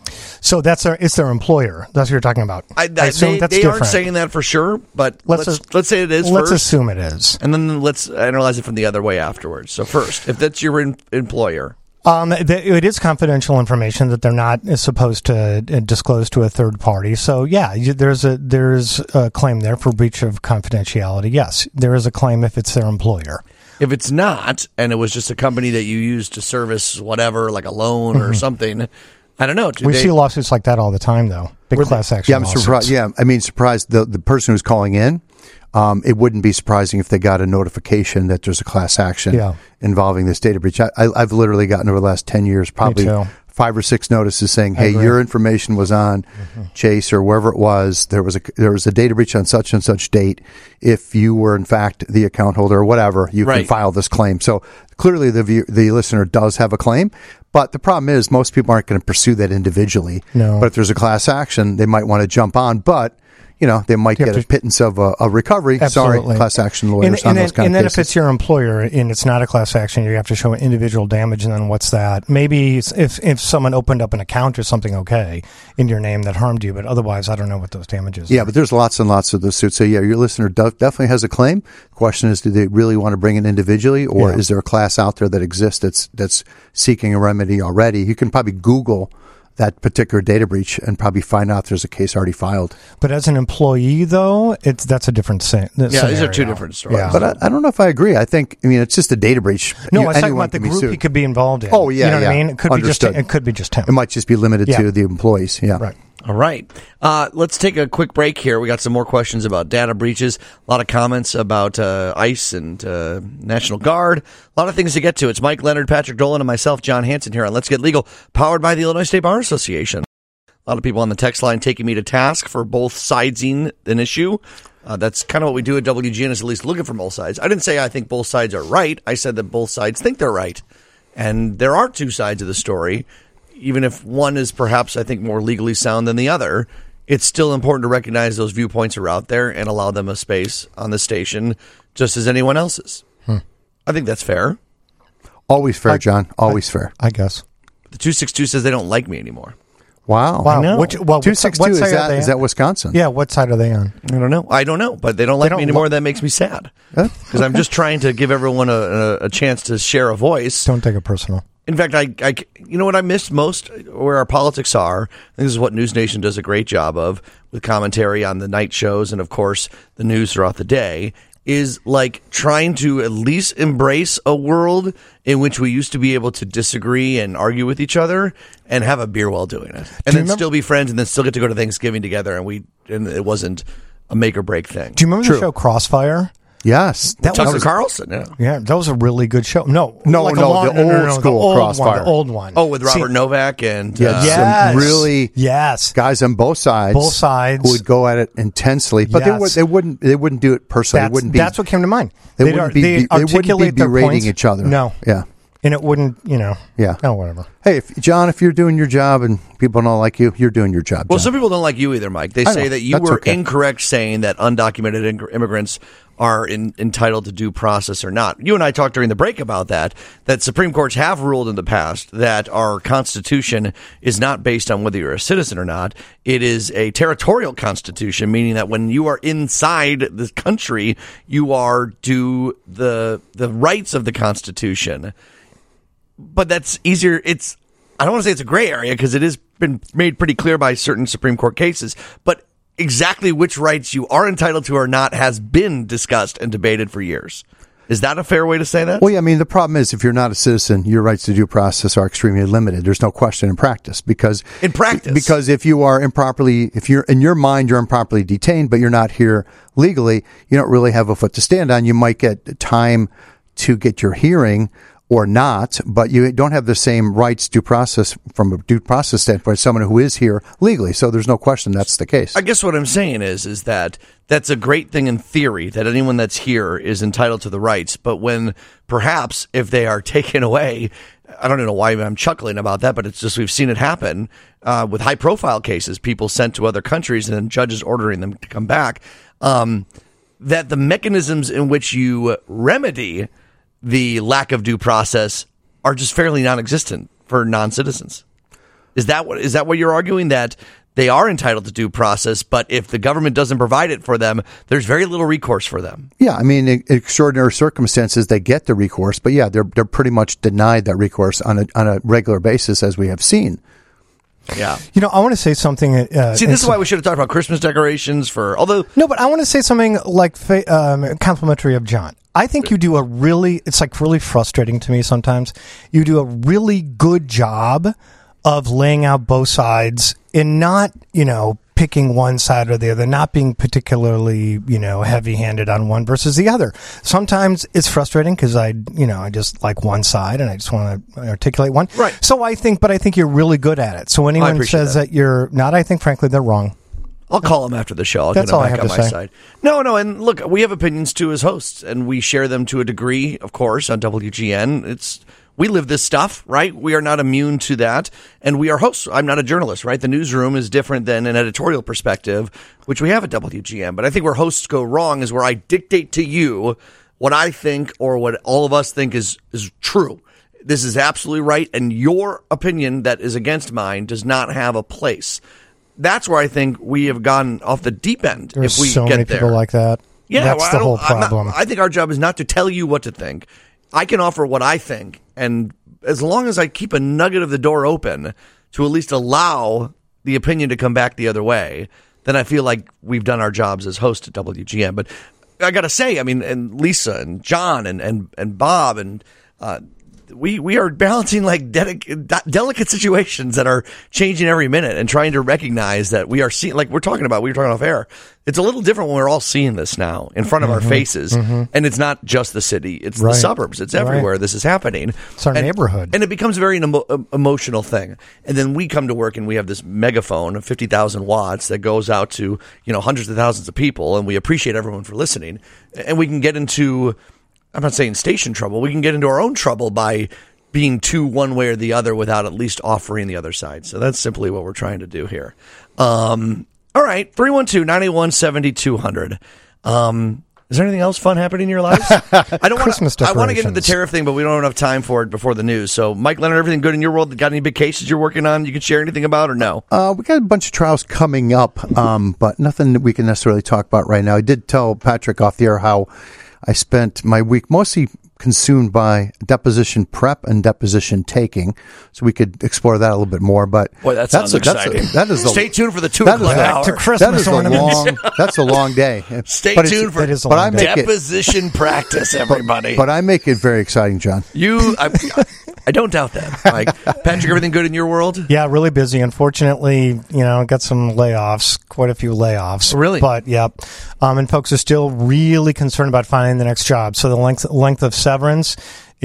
So that's their, it's their employer. That's what you're talking about. I, I that, assume they that's they different. aren't saying that for sure, but let's Let's let's, as- say it is Let's first, assume it is. and then let's analyze it from the other way afterwards. So first, if that's your in, employer, Um, th- it is confidential information that they're not supposed to uh, disclose to a third party. So yeah, you, there's a there's a claim there for breach of confidentiality. Yes, there is a claim if it's their employer. if it's not, and it was just a company that you used to service whatever, like a loan or something, I don't know. Do We they- see lawsuits like that all the time, though. Big class action Yeah, I'm lawsuits. surprised. Yeah, I mean, surprised the the person who's calling in. Um, it wouldn't be surprising if they got a notification that there's a class action Yeah. involving this data breach. I, I, I've literally gotten over the last ten years probably too. five or six notices saying, "Hey, agree. your information was on Chase or wherever it was. There was a there was a data breach on such and such date. If you were in fact the account holder or whatever, you Right. can file this claim." So clearly, the view, the listener does have a claim. But the problem is, most people aren't going to pursue that individually. No. But if there's a class action, they might want to jump on. But you know, they might You have get a to- pittance of a, a recovery. Absolutely. Sorry, class action lawyers And, on and, those then, kind and of then cases. if it's your employer and it's not a class action, you have to show individual damage. And then what's that? Maybe if if someone opened up an account or something, okay, in your name that harmed you, but otherwise, I don't know what those damages. Yeah, are. but there's lots and lots of those suits. So yeah, your listener do- definitely has a claim. The question is, do they really want to bring it individually, or Yeah. is there a class out there that exists that's that's seeking a remedy already? You can probably Google that particular data breach and probably find out there's a case already filed. But as an employee, though, it's that's a different thing. Yeah, these are two different stories. Yeah. But I, I don't know if I agree. I think, I mean, it's just a data breach. no, You- I was talking anyone about the can be group sued. he could be involved in. Oh, yeah, you know what I yeah. mean. It could be Understood. just it could be just him. It might just be limited Yeah. to the employees. Yeah. Right. All right. Uh, let's take a quick break here. We got some more questions about data breaches, a lot of comments about uh, ICE and uh, National Guard, a lot of things to get to. It's Mike Leonard, Patrick Dolan, and myself, John Hanson, here on Let's Get Legal, powered by the Illinois State Bar Association. A lot of people on the text line taking me to task for both sidesing an issue. Uh, that's kind of what we do at W G N, is at least looking for both sides. I didn't say I think both sides are right. I said that both sides think they're right. And there are two sides of the story. Even if one is perhaps, I think, more legally sound than the other, it's still important to recognize those viewpoints are out there and allow them a space on the station just as anyone else's. Hmm. I think that's fair. Always fair, I- John. Always fair. I guess. The two six two says they don't like me anymore. Wow. Wow. know. Which, well, two six two, what is side are that, they is on? that Wisconsin? Yeah. What side are they on? I don't know. I don't know, but they don't like don't me anymore. lo- that makes me sad Huh? because I'm just trying to give everyone a, a, a chance to share a voice. Don't take it personal. In fact, I, I, you know what I miss most, where our politics are. This is what News Nation does a great job of, with commentary on the night shows and, of course, the news throughout the day, is like trying to at least embrace a world in which we used to be able to disagree and argue with each other and have a beer while doing it, and then remember- still be friends, and then still get to go to Thanksgiving together, and we and it wasn't a make or break thing. Do you remember True. the show Crossfire? Yes. That Tucker was Carlson, yeah. Yeah, that was a really good show. No, No, like a no, long- the no, no, old no, school the old Crossfire. one, the old one. Oh, with Robert See, Novak and Yeah, uh, some Yes. really yes, guys on both sides, Both sides. who would go at it intensely, but they Yes. would they wouldn't they wouldn't do it personally. that's, They wouldn't be that's what came to mind. they They'd wouldn't ar- be they'd they wouldn't be articulate their berating points. each other. No, yeah. and it wouldn't, you know. Yeah. Oh, whatever. Hey, if, John, if you're doing your job and people don't like you, you're doing your job. Well, John. some people don't like you either, Mike. They I say know. that you That's were okay. incorrect saying that undocumented ing- immigrants are in, entitled to due process or not. You and I talked during the break about that, that Supreme Courts have ruled in the past that our Constitution is not based on whether you're a citizen or not. It is a territorial Constitution, meaning that when you are inside the country, you are due the the rights of the Constitution. But that's easier. It's I don't want to say it's a gray area because it has been made pretty clear by certain Supreme Court cases, but exactly which rights you are entitled to or not has been discussed and debated for years. Is that a fair way to say that? Well, yeah, I mean, the problem is if you're not a citizen, your rights to due process are extremely limited. There's no question in practice because In practice. because if you are improperly, if you're in your mind, you're improperly detained, but you're not here legally, you don't really have a foot to stand on. You might get time to get your hearing or not, but you don't have the same rights due process from a due process standpoint as someone who is here legally. So there's no question that's the case. I guess what I'm saying is is that that's a great thing in theory that anyone that's here is entitled to the rights, but when perhaps if they are taken away, I don't know why I'm chuckling about that, but it's just we've seen it happen uh, with high profile cases, people sent to other countries and then judges ordering them to come back, um, that the mechanisms in which you remedy the lack of due process are just fairly non-existent for non-citizens. Is that what is that what you're arguing, that they are entitled to due process, but if the government doesn't provide it for them, there's very little recourse for them? Yeah, I mean, in extraordinary circumstances, they get the recourse, but yeah, they're they're pretty much denied that recourse on a on a regular basis, as we have seen. Yeah. You know, I want to say something. Uh, See, this is why we should have talked about Christmas decorations for, although... No, but I want to say something like fa- um, complimentary of John. I think you do a really, it's like really frustrating to me sometimes. You do a really good job of laying out both sides and not, you know, picking one side or the other, not being particularly, you know, heavy-handed on one versus the other. Sometimes it's frustrating because I, you know, I just like one side and I just want to articulate one. Right. So I think, but I think you're really good at it. So anyone appreciate says that. that you're not, I think, frankly, they're wrong. I'll call him after the show. I'll That's get him all I back have on to my say. side. No, no, and look, we have opinions too as hosts, and we share them to a degree, of course, on W G N. It's we live this stuff, right? We are not immune to that, and we are hosts. I'm not a journalist, right? The newsroom is different than an editorial perspective, which we have at W G N. But I think where hosts go wrong is where I dictate to you what I think or what all of us think is is true. This is absolutely right, and your opinion that is against mine does not have a place. That's where I think we have gone off the deep end. There's if we so get many there. people like that. Yeah, That's well, I the don't- whole I'm not- problem. I think our job is not to tell you what to think. I can offer what I think, and as long as I keep a nugget of the door open to at least allow the opinion to come back the other way, then I feel like we've done our jobs as hosts at W G N. But I got to say, I mean, and Lisa and John and and and Bob and uh, we we are balancing like dedic- delicate situations that are changing every minute and trying to recognize that we are seeing, like we're talking about, we were talking off air. It's a little different when we're all seeing this now in front of Mm-hmm, our faces. Mm-hmm. And it's not just the city, it's Right. the suburbs. It's everywhere Right. this is happening. It's our and, neighborhood. And it becomes a very emo- emotional thing. And then we come to work and we have this megaphone of fifty thousand watts that goes out to, you know, hundreds of thousands of people. And we appreciate everyone for listening. And we can get into, I'm not saying station trouble, we can get into our own trouble by being too one way or the other without at least offering the other side. So that's simply what we're trying to do here. Um, all right, three one two, nine eight one, seven two zero zero. Um, is there anything else fun happening in your lives? I don't Christmas want. I want to get into the decorations. tariff thing, but we don't have enough time for it before the news. So, Mike Leonard, everything good in your world? Got any big cases you're working on? You can share anything about or no? Uh, we got a bunch of trials coming up, um, but nothing that we can necessarily talk about right now. I did tell Patrick off the air how I spent my week mostly consumed by deposition prep and deposition taking, so we could explore that a little bit more. But Boy, that that's sounds a, that's a- exciting. that is a, Stay tuned for the two that is o'clock a- hour. to Christmas that is a ornaments. long. That's a long day. Stay But it's- tuned for That is a but long I day. make it. deposition practice, everybody. But I make it very exciting, John. you, I, I don't doubt that. Like, Patrick, everything good in your world? Yeah, really busy. Unfortunately, you know, got some layoffs, quite a few layoffs. Really? But, yeah. Um, and folks are still really concerned about finding the next job. So the length length of severance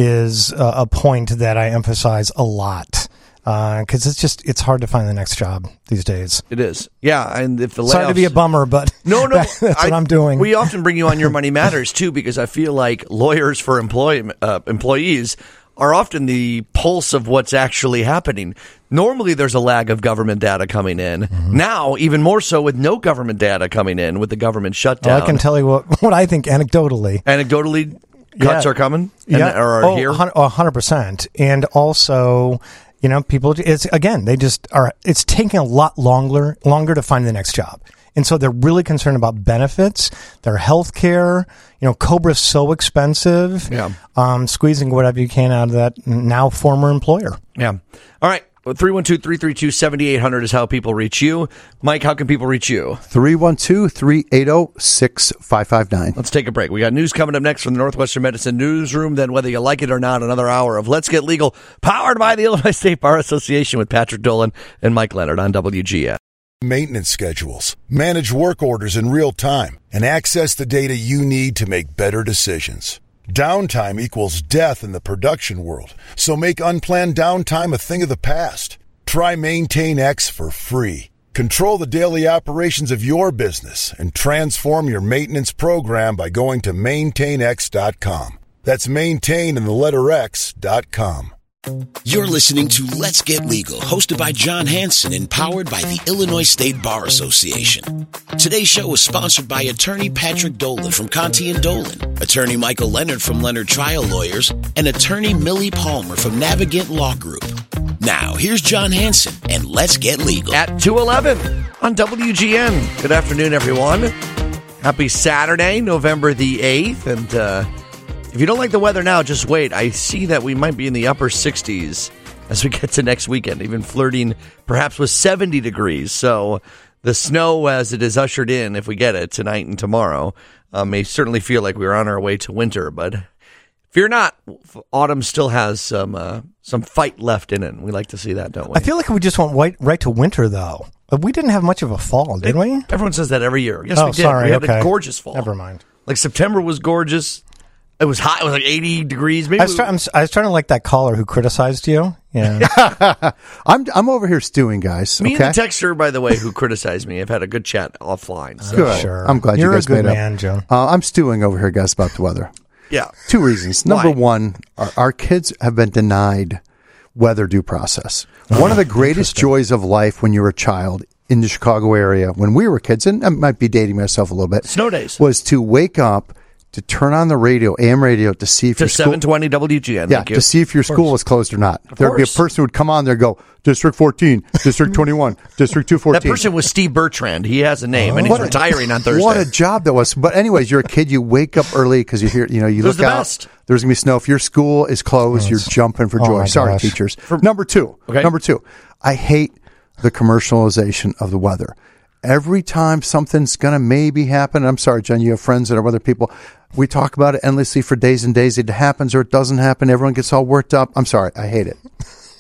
is uh, a point that I emphasize a lot. Because uh, it's just, it's hard to find the next job these days. It is. Yeah, and if the layoffs... Sorry to be a bummer, but no, no, that's I, what I'm doing. We often bring you on Your Money Matters, too, because I feel like lawyers for employ, uh, employees are often the pulse of what's actually happening. Normally, there's a lag of government data coming in. Mm-hmm. Now, even more so with no government data coming in with the government shutdown. Well, I can tell you what, what I think anecdotally. Anecdotally, cuts yeah. are coming? And, yeah. Or are oh, here? one hundred percent. And also... You know, people, it's again, they just are, it's taking a lot longer, longer to find the next job. And so they're really concerned about benefits, their health care. You know, Cobra's so expensive. Yeah. Um, squeezing whatever you can out of that now former employer. Yeah. All right. three one two, three three two, seven eight zero zero is how people reach you. Mike, how can people reach you? three one two, three eight zero, six five five nine. Let's take a break. We got news coming up next from the Northwestern Medicine Newsroom. Then, whether you like it or not, another hour of Let's Get Legal, powered by the Illinois State Bar Association with Patrick Dolan and Mike Leonard on W G S. Maintenance schedules, manage work orders in real time, and access the data you need to make better decisions. Downtime equals death in the production world, so make unplanned downtime a thing of the past. Try Maintain X for free. Control the daily operations of your business and transform your maintenance program by going to maintain x dot com. That's maintain in the letter X dot com. You're listening to Let's Get Legal, hosted by John Hanson and powered by the Illinois State Bar Association. Today's show is sponsored by attorney Patrick Dolan from Conti and Dolan, attorney Michael Leonard from Leonard Trial Lawyers, and attorney Millie Palmer from Navigant Law Group. Now, here's John Hanson and Let's Get Legal. At two eleven on W G N. Good afternoon, everyone. Happy Saturday, November the eighth, and uh if you don't like the weather now, just wait. I see that we might be in the upper sixties as we get to next weekend, even flirting perhaps with seventy degrees. So the snow, as it is ushered in, if we get it tonight and tomorrow, uh, may certainly feel like we're on our way to winter. But fear not, autumn still has some uh, some fight left in it. We like to see that, don't we? I feel like we just went right, right to winter, though. We didn't have much of a fall, did we? Everyone says that every year. Yes, oh, we did. Sorry, we had okay. a gorgeous fall. Never mind. Like September was gorgeous. It was hot. It was like eighty degrees. Maybe I was, try- I'm, I was trying to like that caller who criticized you. Yeah, I'm I'm over here stewing, guys. Me okay? and the texter, by the way, who criticized me, have had a good chat offline. So. Good. Sure. I'm glad You're you guys a good made man, up. Joe. Uh, I'm stewing over here, guys, about the weather. Yeah. Two reasons. Number Why? one, our, our kids have been denied weather due process. One of the greatest joys of life when you were a child in the Chicago area, when we were kids, and I might be dating myself a little bit, Snow days. was to wake up, to turn on the radio, A M radio, to see if To your school, seven twenty W G N. yeah, Thank you. to see if your school was closed or not. There'd be a course. person who would come on there and go, District fourteen, District twenty-one, District two fourteen. That person was Steve Bertrand. He has a name, and he's What a- retiring on Thursday. What a job that was. But anyways, you're a kid, you wake up early because you hear, you know, you It was look the out, best. there's going to be snow. If your school is closed, you're jumping for oh joy. my Sorry, gosh. teachers. Number two, Okay. number two, I hate the commercialization of the weather. Every time something's going to maybe happen, I'm sorry, Jen, you have friends that are other people. We talk about it endlessly for days and days. It happens or it doesn't happen. Everyone gets all worked up. I'm sorry. I hate it.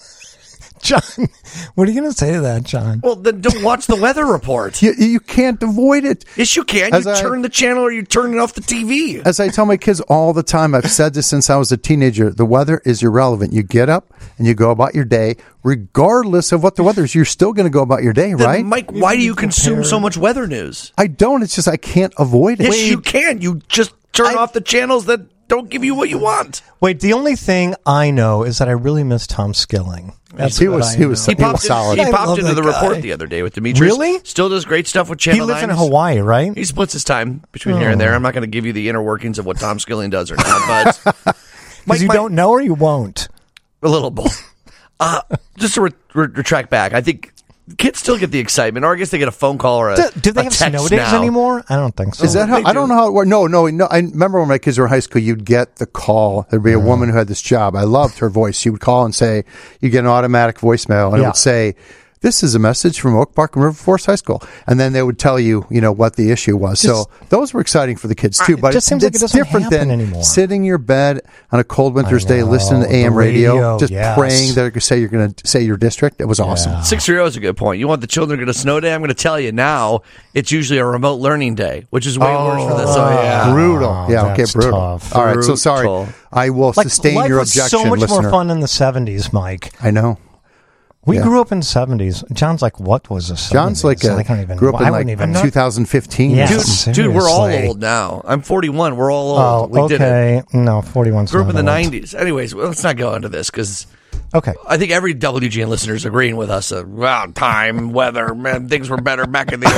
John, what are you going to say to that, John? Well, then don't watch the weather report. You, you can't avoid it. Yes, you can. As You I- turn the channel or you turn it off the T V. As I tell my kids all the time, I've said this since I was a teenager, the weather is irrelevant. You get up and you go about your day, regardless of what the weather is. You're still going to go about your day, Then, right? Mike, why do you consume so much weather news? I don't. It's just I can't avoid it. Yes, you can. You just turn I- off the channels that don't give you what you want. Wait, the only thing I know is that I really miss Tom Skilling. That's He what was- I he was know. He popped, in- solid. he I popped love into that the guy. report the other day with Demetrius. Really? Still does great stuff with He Channel lives in nine. Hawaii, right? He splits his time between here and there. I'm not going to give you the inner workings of what Tom Skilling does or not, but Because you Mike- don't know or you won't. a little both. Uh, just to re- re- retract back, I think kids still get the excitement, or I guess they get a phone call or a Do, do they a have text snow days now. anymore? I don't think so. Is that how? they I don't do. know how it worked. No, no, no. I remember when my kids were in high school, you'd get the call. There'd be a woman who had this job. I loved her voice. She would call and say, you get an automatic voicemail, and it Yeah. would say, This is a message from Oak Park and River Forest High School. And then they would tell you, you know, what the issue was. Just, so those were exciting for the kids, too. But it just it's, seems like it's it doesn't different happen than anymore. sitting in your bed on a cold winter's I day, know, listening to the A M radio, radio, just yes. praying they're going to say you're going to say your district. It was awesome. Six-year-old is a good point. You want the children to get a snow day? I'm going to tell you now, it's usually a remote learning day, which is way Oh, worse for this. So, yeah. Brutal. Oh, yeah, okay, that's brutal. tough. All right, so sorry. Brutal. I will Like, sustain life your was objection, so much listener. more fun in the seventies, Mike. I know. We Yeah. grew up in the seventies. John's like, what was the seventies? John's like a, I can't even, grew up I in wouldn't like even know. two thousand fifteen. Yeah. Dude, dude, we're all Seriously. old now. I'm forty-one. We're all Oh, old. We did it. okay. No, forty-one's Grew up in not the old. nineties. Anyways, well, let's not go into this because Okay. I think every W G N listener is agreeing with us. Uh, well, time, weather, man, things were better back in the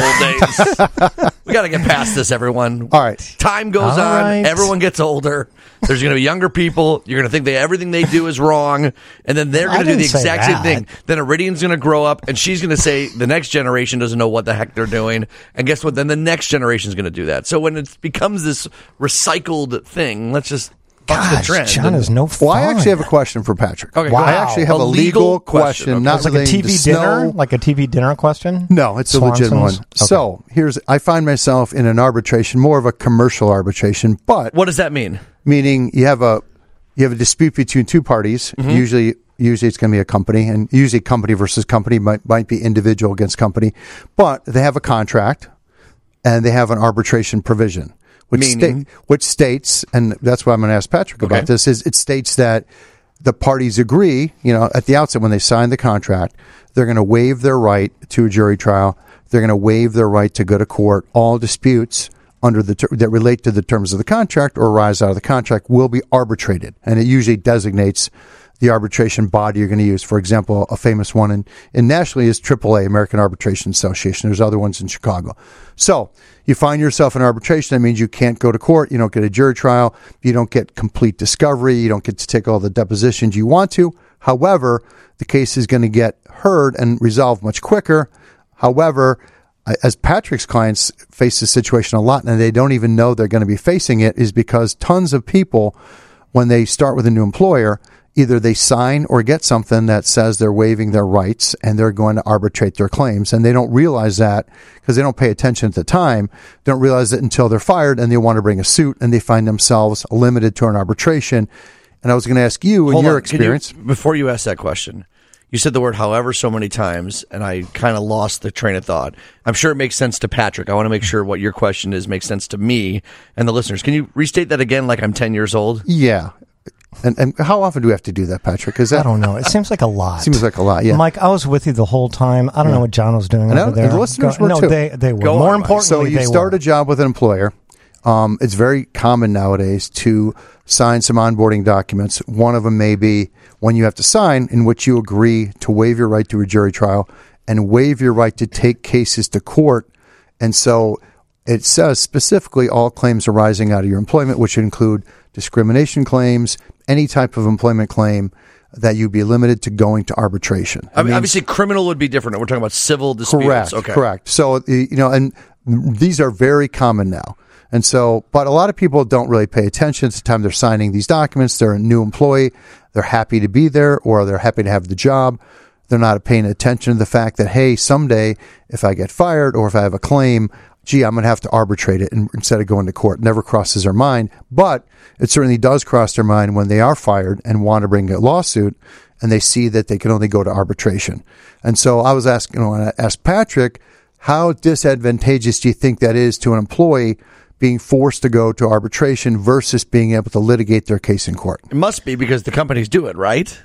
old days. We got to get past this, everyone. All right. Time goes All on. right. Everyone gets older. There's going to be younger people. You're going to think that everything they do is wrong, and then they're I going to do the didn't say exact same that. thing. Then Iridian's going to grow up, and she's going to say the next generation doesn't know what the heck they're doing. And guess what? Then the next generation is going to do that. So when it becomes this recycled thing, let's just buck the Gosh, trend. John And- is no fun. Well, I actually have a question for Patrick. Okay, Wow. go I ahead. actually have a, A legal, legal question, question, okay. not It's like a relating T V to dinner, snow. like a T V dinner question. No, it's a legitimate one. Swanson's? Okay. So here's, I find myself in an arbitration, more of a commercial arbitration, but What does that mean? meaning you have a you have a dispute between two parties. Mm-hmm. Usually, usually it's going to be a company, and usually company versus company might might be individual against company, but they have a contract and they have an arbitration provision, which Meaning? state which states, and that's why I'm going to ask Patrick Okay. about this. Is it states that the parties agree, you know, at the outset when they sign the contract, they're going to waive their right to a jury trial. They're going to waive their right to go to court. All disputes under the ter- that relate to the terms of the contract or arise out of the contract will be arbitrated, and it usually designates the arbitration body you're going to use. For example, a famous one in, in nationally is triple A, American Arbitration Association. There's other ones in Chicago. So you find yourself in arbitration. That means you can't go to court. You don't get a jury trial. You don't get complete discovery. You don't get to take all the depositions you want to. However, the case is going to get heard and resolved much quicker. However, as Patrick's clients face this situation a lot, and they don't even know they're going to be facing it, is because tons of people, when they start with a new employer, either they sign or get something that says they're waiving their rights and they're going to arbitrate their claims. And they don't realize that because they don't pay attention at the time. They don't realize it until they're fired and they want to bring a suit and they find themselves limited to an arbitration. And I was going to ask you, in Hold your on. Can experience. you- before you ask that question, you said the word however so many times, and I kind of lost the train of thought. I'm sure it makes sense to Patrick. I want to make sure what your question is makes sense to me and the listeners. Can you restate that again like I'm ten years old? Yeah. And, and how often do we have to do that, Patrick? Because I don't know. It seems like a lot. Seems like a lot, yeah. Mike, I was with you the whole time. I don't know what John was doing And over I- there. and the listeners Go- were no, too. they they were. Go More on, Mike. importantly, So you they start were. a job with an employer. Um, it's very common nowadays to sign some onboarding documents. One of them may be one you have to sign in which you agree to waive your right to a jury trial and waive your right to take cases to court. And so it says specifically all claims arising out of your employment, which include discrimination claims, any type of employment claim, that you'd be limited to going to arbitration. I mean, obviously, criminal would be different. We're talking about civil disputes. Correct. Okay. Correct. So, you know, and these are very common now. And so, but a lot of people don't really pay attention at the time they're signing these documents. They're a new employee. They're happy to be there, or they're happy to have the job. They're not paying attention to the fact that, hey, someday if I get fired or if I have a claim, gee, I'm going to have to arbitrate it instead of going to court. Never crosses their mind. But it certainly does cross their mind when they are fired and want to bring a lawsuit and they see that they can only go to arbitration. And so I was asking, you know, I asked Patrick, how disadvantageous do you think that is to an employee being forced to go to arbitration versus being able to litigate their case in court? It must be because the companies do it, right?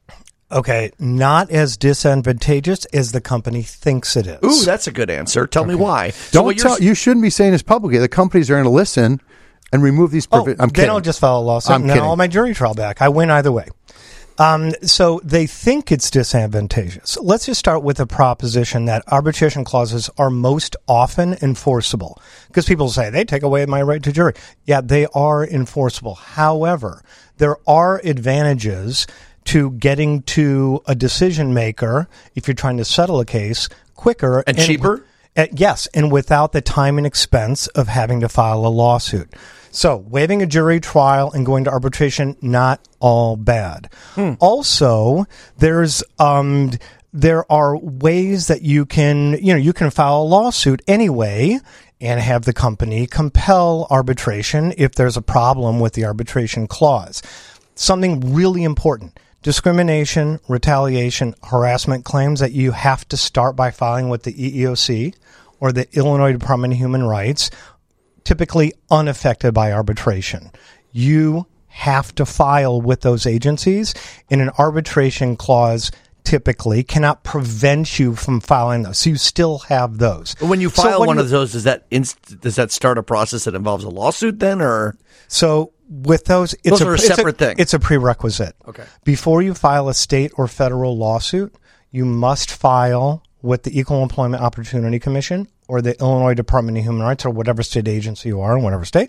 Okay, not as disadvantageous as the company thinks it is. Ooh, that's a good answer. Tell me why. So Don't what you're tell, you shouldn't be saying this publicly. The companies are going to listen and remove these Oh, provisions. I'm they kidding. don't just file a lawsuit. I'm Now kidding. all my jury trial back. I win either way. Um, so they think it's disadvantageous. Let's just start with the proposition that arbitration clauses are most often enforceable. Because people say, they take away my right to jury. Yeah, they are enforceable. However, there are advantages to getting to a decision maker if you're trying to settle a case quicker. And cheaper? Uh, yes, and without the time and expense of having to file a lawsuit. So, waiving a jury trial and going to arbitration, not all bad. Hmm. Also, there's um, there are ways that you can, you know, you can file a lawsuit anyway and have the company compel arbitration if there's a problem with the arbitration clause. Something really important. Discrimination, retaliation, harassment claims that you have to start by filing with the E E O C or the Illinois Department of Human Rights, typically unaffected by arbitration. You have to file with those agencies, and an arbitration clause typically cannot prevent you from filing those. So you still have those. When you So file when one you- of those, does that inst- does that start a process that involves a lawsuit then, or? So with those, it's Those a, are a it's separate thing. It's a prerequisite. Okay. Before you file a state or federal lawsuit, you must file with the Equal Employment Opportunity Commission or the Illinois Department of Human Rights or whatever state agency you are in whatever state.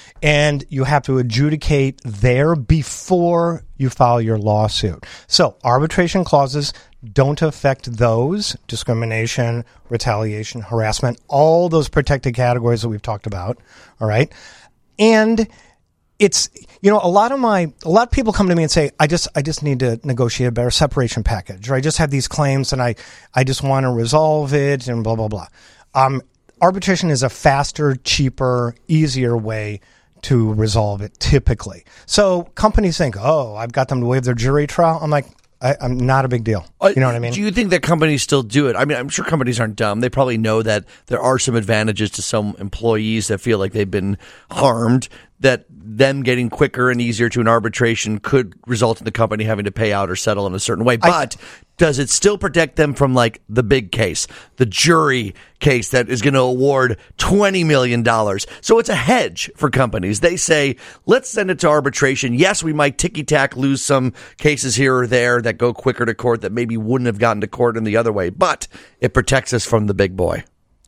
And you have to adjudicate there before you file your lawsuit. So arbitration clauses don't affect those: discrimination, retaliation, harassment, all those protected categories that we've talked about. All right. And it's, you know, a lot of my, a lot of people come to me and say, I just, I just need to negotiate a better separation package, or I just have these claims and I, I just want to resolve it and blah, blah, blah. Um, arbitration is a faster, cheaper, easier way to resolve it typically. So companies think, oh, I've got them to waive their jury trial. I'm like, I, I'm not a big deal. You know what I mean? Do you think that companies still do it? I mean, I'm sure companies aren't dumb. They probably know that there are some advantages to some employees that feel like they've been harmed, that them getting quicker and easier to an arbitration could result in the company having to pay out or settle in a certain way. But I, does it still protect them from, like, the big case, the jury case that is going to award twenty million dollars? So it's a hedge for companies. They say, let's send it to arbitration. Yes, we might ticky-tack lose some cases here or there that go quicker to court that maybe wouldn't have gotten to court in the other way, but it protects us from the big boy.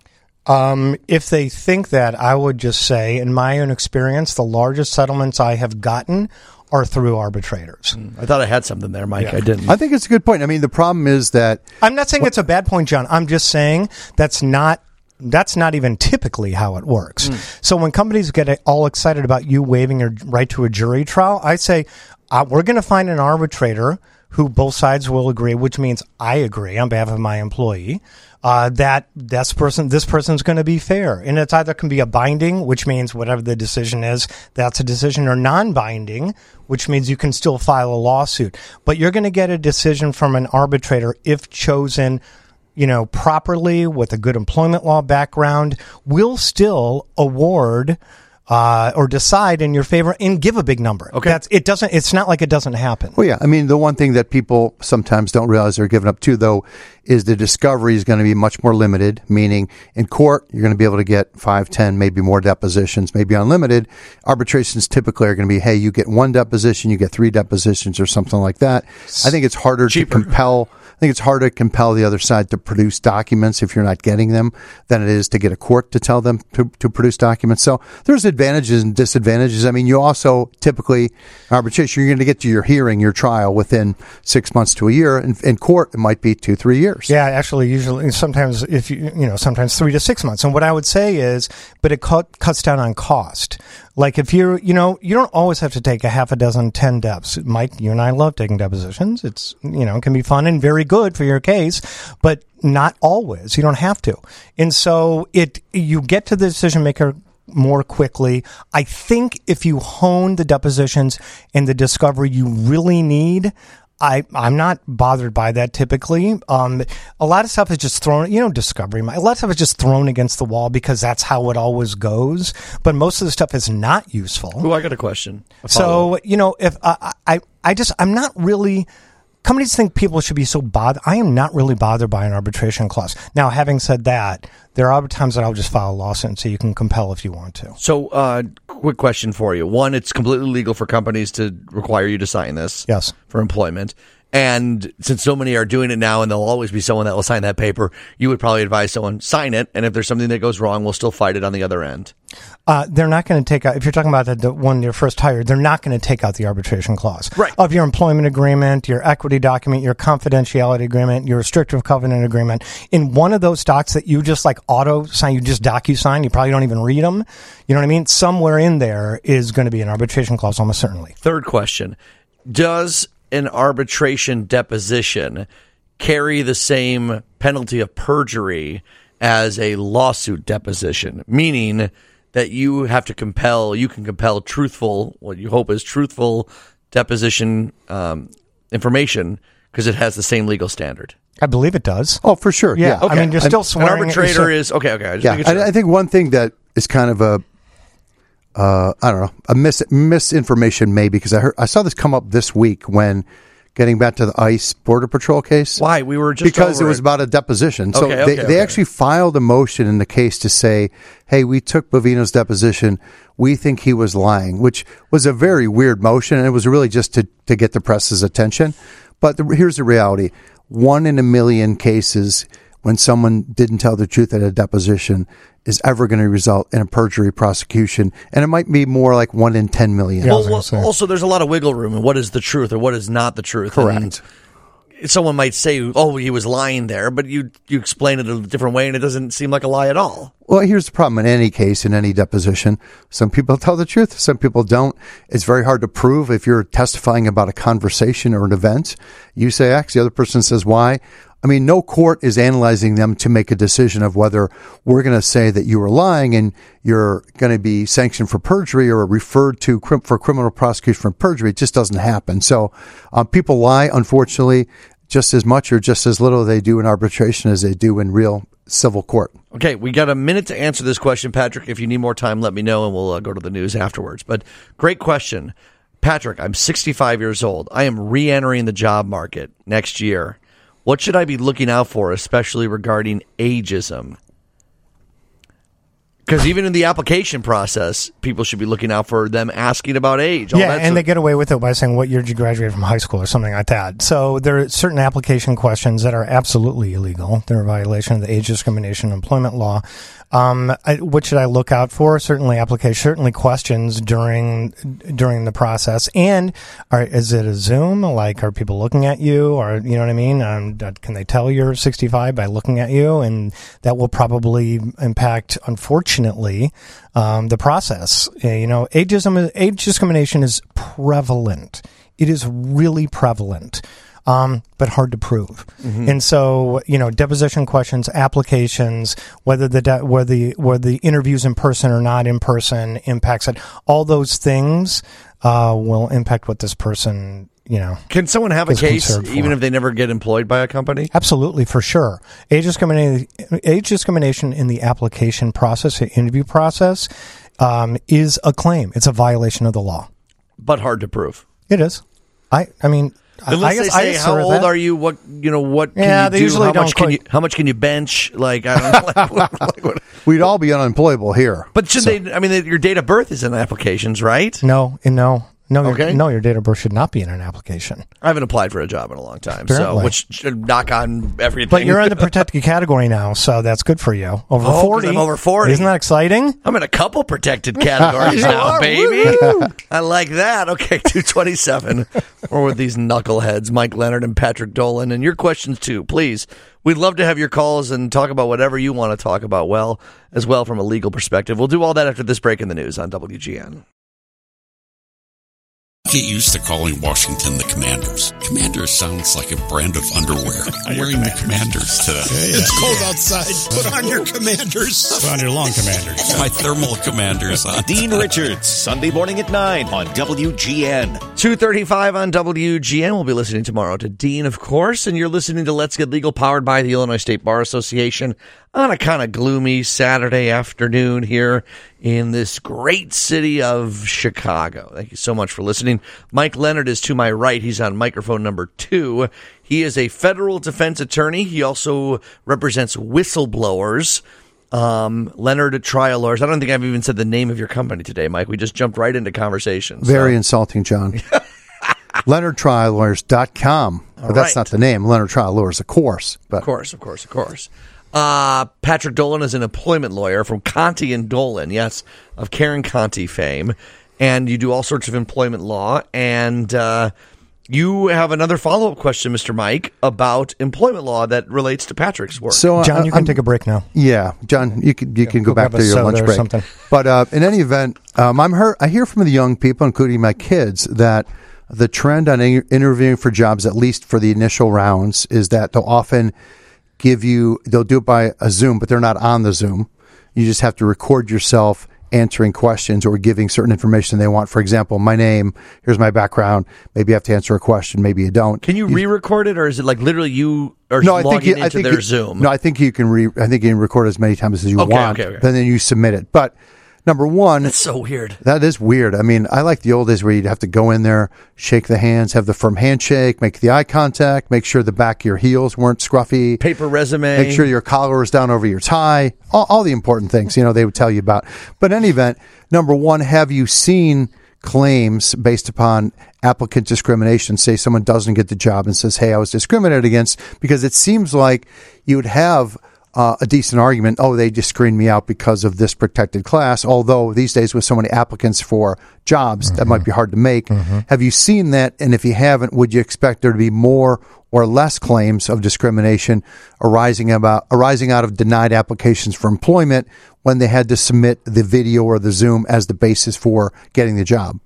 Um, if they think that, I would just say, in my own experience, the largest settlements I have gotten are through arbitrators. I thought I had something there, Mike. Yeah. I didn't. I think it's a good point. I mean, the problem is that I'm not saying it's a bad point, John. I'm just saying that's not that's not even typically how it works. Mm. So when companies get all excited about you waiving your right to a jury trial, I say, uh, we're going to find an arbitrator who both sides will agree, which means I agree on behalf of my employee, uh, that this person, this person's going to be fair. And it's either can be a binding, which means whatever the decision is, that's a decision, or non-binding, which means you can still file a lawsuit. But you're going to get a decision from an arbitrator if chosen, you know, properly with a good employment law background, will still award Uh, or decide in your favor and give a big number. Okay. That's, it doesn't, it's not like it doesn't happen. Well, yeah. I mean, the one thing that people sometimes don't realize they're giving up to, though, is the discovery is going to be much more limited, meaning in court, you're going to be able to get five, ten, maybe more depositions, maybe unlimited. Arbitrations typically are going to be, hey, you get one deposition, you get three depositions or something like that. I think it's harder Cheaper. to compel. I think it's harder to compel the other side to produce documents if you're not getting them than it is to get a court to tell them to, to produce documents. So there's advantages and disadvantages. I mean, you also typically, arbitration, you're going to get to your hearing, your trial within six months to a year. In, in court, it might be two, three years. Yeah, actually, usually, sometimes if you, you know, sometimes three to six months. And what I would say is, but it cut, cuts down on cost. Like if you're, you know, you don't always have to take a half a dozen, ten deps. Mike, you and I love taking depositions. It's, you know, it can be fun and very good for your case, but not always. You don't have to. And so it, you get to the decision maker more quickly. I think if you hone the depositions and the discovery you really need, I, I'm not bothered by that typically. Um, a lot of stuff is just thrown, you know, discovery. A lot of stuff is just thrown against the wall because that's how it always goes. But most of the stuff is not useful. Oh, I got a question. A So, follow-up. you know, if I, I, I just, I'm not really, companies think people should be so bothered. I am not really bothered by an arbitration clause. Now, having said that, there are times that I'll just file a lawsuit so you can compel if you want to. So, uh, quick question for you. One, it's completely legal for companies to require you to sign this. Yes. For employment. And since so many are doing it now and there'll always be someone that will sign that paper, you would probably advise someone, sign it. And if there's something that goes wrong, we'll still fight it on the other end. Uh, they're not going to take out, if you're talking about the, the one you're first hired, they're not going to take out the arbitration clause. Right. Of your employment agreement, your equity document, your confidentiality agreement, your restrictive covenant agreement. In one of those docs that you just like auto sign, you just docu-sign, you probably don't even read them. You know what I mean? Somewhere in there is going to be an arbitration clause, almost certainly. Third question. Does an arbitration deposition carry the same penalty of perjury as a lawsuit deposition, meaning that you have to compel, you can compel truthful, what you hope is truthful deposition um, information because it has the same legal standard. I believe it does. Oh, for sure. Yeah. Yeah. Okay. I mean, you're still swearing. An arbitrator is, okay, okay. I just Yeah. sure. I, I think one thing that is kind of a, uh, I don't know, a mis- misinformation maybe, because I heard, I saw this come up this week when getting back to the ICE Border Patrol case. Why? We were just because over it was it. about a deposition. So Okay, they, okay, they okay. actually filed a motion in the case to say, hey, we took Bovino's deposition. We think he was lying, which was a very weird motion. And it was really just to, to get the press's attention. But the, here's the reality. One in a million cases when someone didn't tell the truth at a deposition is ever going to result in a perjury prosecution. And it might be more like one in ten million. Yeah, I Well, was gonna well, say. also, there's a lot of wiggle room in what is the truth or what is not the truth. Correct. And someone might say, oh, he was lying there, but you you explain it a different way and it doesn't seem like a lie at all. Well, here's the problem in any case, in any deposition. Some people tell the truth, some people don't. It's very hard to prove if you're testifying about a conversation or an event. You say X, the other person says Y. I mean, no court is analyzing them to make a decision of whether we're going to say that you were lying and you're going to be sanctioned for perjury or referred to crim- for criminal prosecution for perjury. It just doesn't happen. So um, people lie, unfortunately, just as much or just as little they do in arbitration as they do in real civil court. Okay, we got a minute to answer this question, Patrick. If you need more time, let me know, and we'll uh, go to the news afterwards. But great question. Patrick, I'm sixty-five years old. I am re-entering the job market next year. What should I be looking out for, especially regarding ageism? Because even in the application process, people should be looking out for them asking about age. All Yeah, that and sort- they get away with it by saying, what year did you graduate from high school or something like that. So there are certain application questions that are absolutely illegal. They're a violation of the age discrimination employment law. Um, I, what should I look out for? Certainly application, certainly questions during during the process. And are, is it a Zoom? Like, are people looking at you? Or, you know what I mean? Um, can they tell you're sixty-five by looking at you? And that will probably impact, unfortunately, um, the process. Uh, You know, ageism, age discrimination is prevalent. It is really prevalent. Um, but hard to prove. Mm-hmm. And so, you know, deposition questions, applications, whether the de- whether the whether the interviews in person or not in person impacts it. All those things uh, will impact what this person, you know. Can someone have a is case concerned for. even if they never get employed by a company? Absolutely, for sure. Age discrimination, age discrimination in the application process, the interview process, um, is a claim. It's a violation of the law. But hard to prove. It is. I. I mean. Unless I guess, they say, I how assert old that. are you? What you know? What can Yeah, you they do? usually how don't much can quite- you? How much can you bench? Like I don't know. Like, what, like, what? We'd all be unemployable here. But should they? I mean, your date of birth is in applications, right? No, and no, no, your- Okay. no. Your date of birth should not be in an application. I haven't applied for a job in a long time, so Apparently. which should knock on everything. But you're in the protected category now, so that's good for you. Over Oh, 'cause forty, I'm over forty. Isn't that exciting? I'm in a couple protected categories You now, are. baby. Woo! I like that. Okay, two twenty-seven. Or with these knuckleheads, Mike Leonard and Patrick Dolan. And your questions, too, please. We'd love to have your calls and talk about whatever you want to talk about, well, as well from a legal perspective. We'll do all that after this break in the news on W G N. Get used to calling Washington the Commanders. Commanders sounds like a brand of underwear. I'm wearing the Commanders today. It's cold outside. Put on your Commanders. Put on your long Commanders. My thermal Commanders on. Dean Richards, Sunday morning at nine on W G N. two thirty-five on W G N. We'll be listening tomorrow to Dean, of course, and you're listening to Let's Get Legal, powered by the Illinois State Bar Association on a kind of gloomy Saturday afternoon here in this great city of Chicago. Thank you so much for listening. Mike Leonard is to my right. He's on microphone number two. He is a federal defense attorney. He also represents whistleblowers. Um, Leonard Trial Lawyers. I don't think I've even said the name of your company today, Mike. We just jumped right into conversation. so- Very insulting, John. Leonard Trial Lawyers dot com. But that's right. not the name. Leonard Trial Lawyers, of course. But Of course, of course, of course. Uh, Patrick Dolan is an employment lawyer from Conti and Dolan, yes, of Karen Conti fame. And you do all sorts of employment law. And uh, you have another follow-up question, Mister Mike, about employment law that relates to Patrick's work. So, uh, John, you can I'm- take a break now. Yeah, John, you can you can go go back grab to a your soda lunch or break. something. But uh, in any event, um, I'm heard. I hear from the young people, including my kids, that the trend on in- interviewing for jobs, at least for the initial rounds, is that they'll often give you, they'll do it by a Zoom, but they're not on the Zoom. You just have to record yourself answering questions or giving certain information they want. For example, my name, here's my background. Maybe you have to answer a question, maybe you don't. Can you, you re-record it, or is it like literally you are no, I logging think you, into I think their you, Zoom? No, I think you can re, I think you can record as many times as you okay, want, okay, okay. and then you submit it. But number one, that's so weird. That is weird. I mean, I like the old days where you'd have to go in there, shake the hands, have the firm handshake, make the eye contact, make sure the back of your heels weren't scruffy, paper resume, make sure your collar was down over your tie, all, all the important things, you know, they would tell you about. But in any event, number one, have you seen claims based upon applicant discrimination? Say someone doesn't get the job and says, hey, I was discriminated against, because it seems like you would have Uh, a decent argument, oh, they just screened me out because of this protected class, although these days with so many applicants for jobs, mm-hmm. that might be hard to make. Mm-hmm. Have you seen that? And if you haven't, would you expect there to be more or less claims of discrimination arising about arising out of denied applications for employment when they had to submit the video or the Zoom as the basis for getting the job?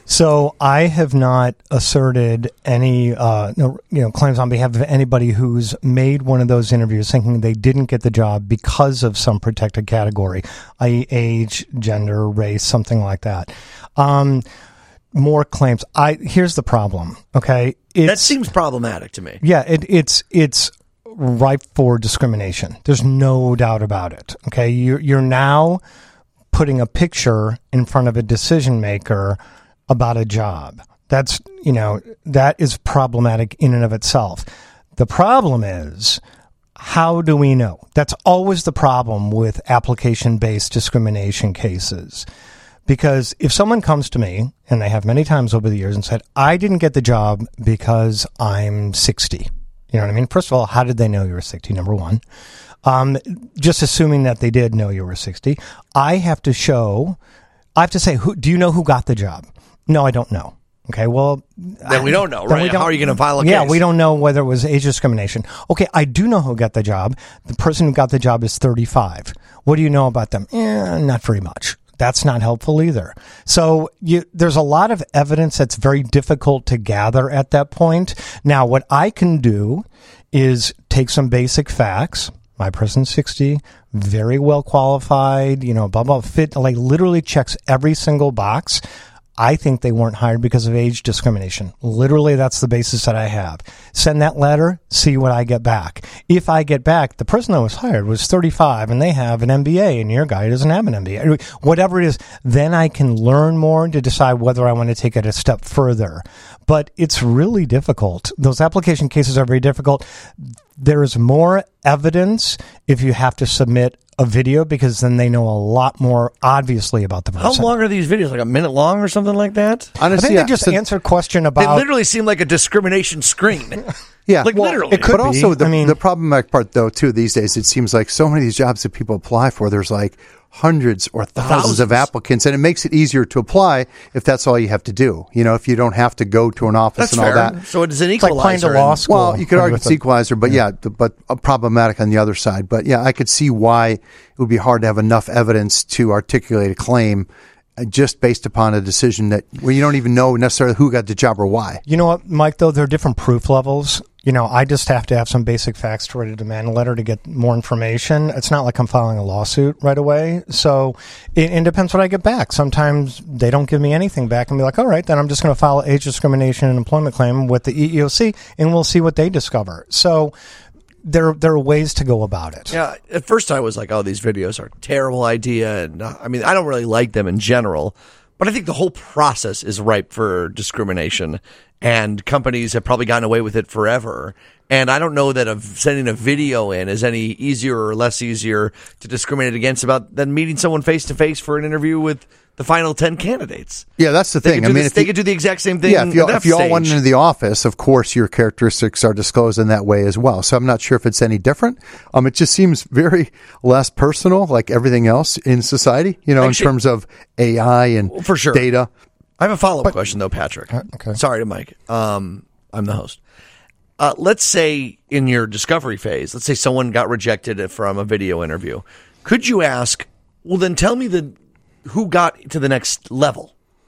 So I have not asserted any, uh, no, you know, claims on behalf of anybody who's made one of those interviews thinking they didn't get the job because of some protected category, that is, age, gender, race, something like that. Um, more claims. I here's the problem. Okay, it's, that seems problematic to me. Yeah, it, it's it's ripe for discrimination. There's no doubt about it. Okay, you're you're now putting a picture in front of a decision maker about a job. That's, you know, that is problematic in and of itself. The problem is, how do we know? That's always the problem with application-based discrimination cases. Because if someone comes to me, and they have many times over the years, and said, I didn't get the job because I'm sixty. You know what I mean? First of all, how did they know you were sixty, number one? Um, just assuming that they did know you were sixty, I have to show, I have to say, who, do you know who got the job? No, I don't know. Okay, well... Then we don't know, right? How are you going to file a yeah, case? Yeah, we don't know whether it was age discrimination. Okay, I do know who got the job. The person who got the job is thirty-five. What do you know about them? Eh, not very much. That's not helpful either. So you, there's a lot of evidence that's very difficult to gather at that point. Now, what I can do is take some basic facts. My person's sixty, very well qualified, you know, blah, blah, fit, like literally checks every single box. I think they weren't hired because of age discrimination. Literally, that's the basis that I have. Send that letter, see what I get back. If I get back, the person that was hired was thirty-five and they have an M B A and your guy doesn't have an M B A. Whatever it is, then I can learn more to decide whether I want to take it a step further. But it's really difficult. Those application cases are very difficult. There is more evidence if you have to submit a video, because then they know a lot more obviously about the person. How long are these videos? Like a minute long or something like that? Honestly, I think yeah, they just so answer a question about... They literally seem like a discrimination screen. Yeah. Like well, literally. It could but be. also, the, I mean, the problematic part, though, too, these days, it seems like so many of these jobs that people apply for, there's like hundreds or thousands, thousands of applicants, and it makes it easier to apply if that's all you have to do. You know, if you don't have to go to an office that's and all fair. that. So it's an equalizer. It's like applying to law school. Well, you could argue it's equalizer, but yeah, yeah but uh, problematic on the other side. But yeah, I could see why it would be hard to have enough evidence to articulate a claim just based upon a decision that where you don't even know necessarily who got the job or why. You know what, Mike, though, there are different proof levels. You know, I just have to have some basic facts to write a demand letter to get more information. It's not like I'm filing a lawsuit right away. So it, it depends what I get back. Sometimes they don't give me anything back and be like, all right, then I'm just going to file an age discrimination and employment claim with the E E O C and we'll see what they discover. So there, there are ways to go about it. Yeah, at first I was like, oh, these videos are a terrible idea. And uh, I mean, I don't really like them in general, but I think the whole process is ripe for discrimination. And companies have probably gotten away with it forever. And I don't know that of sending a video in is any easier or less easier to discriminate against about than meeting someone face to face for an interview with the final ten candidates. Yeah, that's the they thing. I mean, this, if they you, could do the exact same thing. Yeah, if you, if you all went into the office, of course, your characteristics are disclosed in that way as well. So I'm not sure if it's any different. Um, it just seems very less personal, like everything else in society. You know, Actually, in terms of A I and for sure. data. I have a follow-up question, though, Patrick. Uh, okay. Sorry to Mike. Um, I'm the host. Uh, let's say in your discovery phase, let's say someone got rejected from a video interview. Could you ask, well, then tell me the who got to the next level?